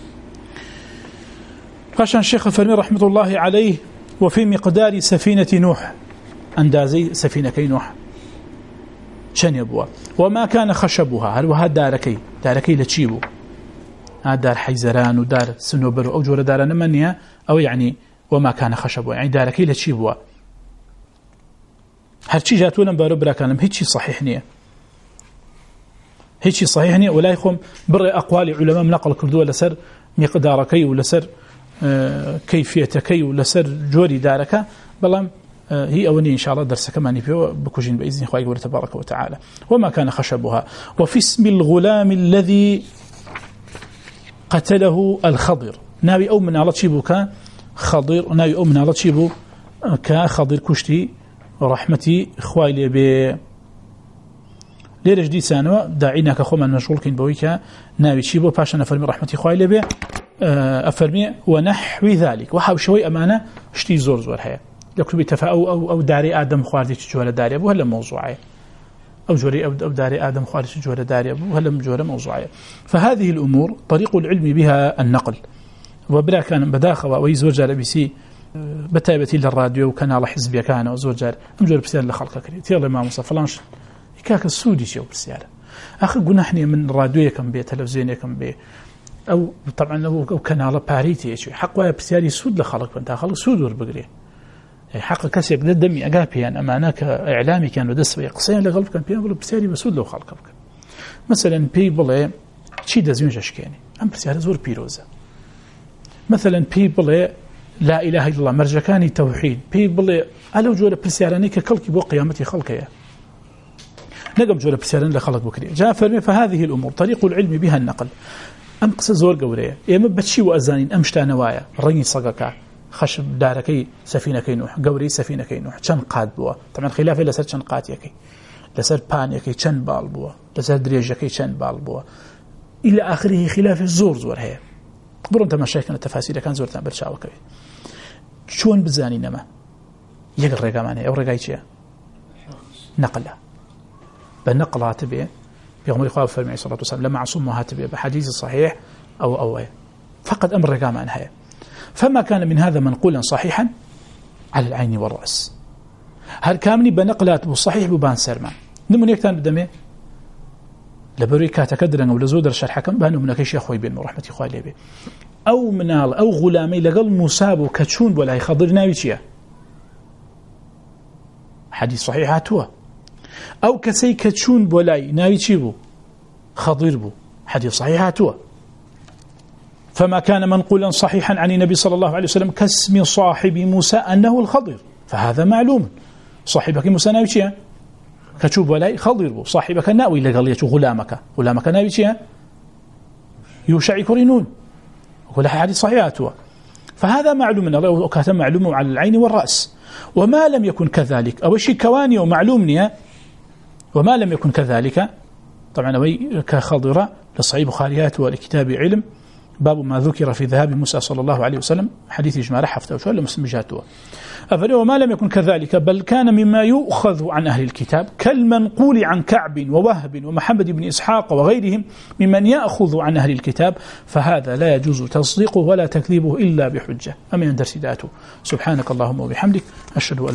قاشان الشيخ الفرمي رحمة الله عليه وفي مقدار سفينة نوح أندازي سفينة كي نوح شن يبوا وما كان خشبها هل وها داركي داركي لتشيبو هذا دار حيزران ودار سنوبر أو جور دار نمنيا أو يعني وما كان خشبها يعني داركي لتشيبوا هرچی جاتونا بارو براكانم هیچی صحيح نيه هیچی صحيح نيه ولا يخم بر اقوال علماء نقل كردو لسر مقداركي ولسر كيفيتكي ولسر جوري دارك بلام هي اوني ان شاء الله درس كمان فيه بكوجين باذن الله تبارك وتعالى وما كان خشبها وفي اسم الغلام الذي قتله الخضر ناوي او من على تشيبوكا خضر ناوي او من على تشيبو كخضر كشتي رحمتي خوالي ب ليرج دي سانو داعينا كخوما مشغول كين بويكا ناوي شيبو باشا نفرمي رحمتي خوالي ب افرمي ونحو ذلك وحاو شوي امانه شتي زور زور هيا يكتب تفاؤل او او داري ادم خواردي تجوله داري ابو هلا موضوعي او جوري او داري ادم خواردي تجوله داري ابو هلا مجوله موضوعيه فهذه الامور طريق العلم بها النقل وبلا كان بداخه ويزور جال بي سي بتايبتي للراديو وكانال حزبيه كان وزور جار مجور بسيار لخلقه كريت يلا ما مصطفى فلانش كاك السودي شو بسيار اخي قلنا احنا من راديو كم بي تلفزيون كم بي او طبعا او كانال باريتي شو حق ويا بسياري سود لخلق انت خلق سود وربقري حق كسيك دمي اقابي انا امانك اعلامي كان ودس قصين لقلب كان بيقول بسياري بسود لو خلقك مثلا بيبل شي دزون جشكاني ام بسيار زور بيروزه مثلا بيبل لا إله إلا الله مرجكاني توحيد بيبل ألو جورة بسياراني ككلك بو قيامتي خلقيا نقم جورة بسياراني لخلق بكري جاء فرمي فهذه الأمور طريق العلم بها النقل أم قصة زور قورية إما بتشي وأزانين أمشتا نوايا رغي صقكا خشب داركي سفينة كي نوح قوري سفينة كي نوح چن قاد بوا طبعا خلافي لسر چن قاد يكي لسر بان يكي چن بال بوا لسر دريج يكي چن بال بوا إلى آخره خلاف الزور زور هي برون تماشاكنا التفاسير كان زورتان برشاوة كبير شون بزاني نما يقل رقاماني أو رقاي شيء نقله بنقلات به بيغمر إخوة فرمي صلى الله عليه وسلم لما عصمها به بحديث صحيح أو أو فقد أمر رقامان هي فما كان من هذا منقولا صحيحا على العين والرأس هل كامني بنقلات بالصحيح ببان سرمان نمون يكتان بدمي لبريكا تكدرن ولا زودر شرح حكم بانه منك شيخ خوي بين رحمه اخوي لي أو منال أو غلامي لقل مصاب كتشون ولا يخضر ناويتيا حديث صحيح هاتوا أو كسي كتشون ولا ناويتيبو خضر بو حديث صحيح هاتوا فما كان منقولا صحيحا عن النبي صلى الله عليه وسلم كاسم صاحب موسى أنه الخضر فهذا معلوم صاحبك موسى ناويتيا كتشوب ولا خضر بو صاحبك ناوي لقلية غلامك غلامك ناويتيا يوشع كرينون ولا حديث صحيحاتها فهذا معلوم الله كاتم معلوم على العين والرأس وما لم يكن كذلك أو شيء كواني ومعلومني وما لم يكن كذلك طبعا وي كخضرة لصحيح بخاريات ولكتاب علم باب ما ذكر في ذهاب موسى صلى الله عليه وسلم حديث إجماع حفظه وشو مسلم جاته أفريه وما لم يكن كذلك بل كان مما يؤخذ عن أهل الكتاب كالمنقول عن كعب ووهب ومحمد بن إسحاق وغيرهم ممن يأخذ عن أهل الكتاب فهذا لا يجوز تصديقه ولا تكذيبه إلا بحجة أمين درس ذاته سبحانك اللهم وبحمدك أشهد أن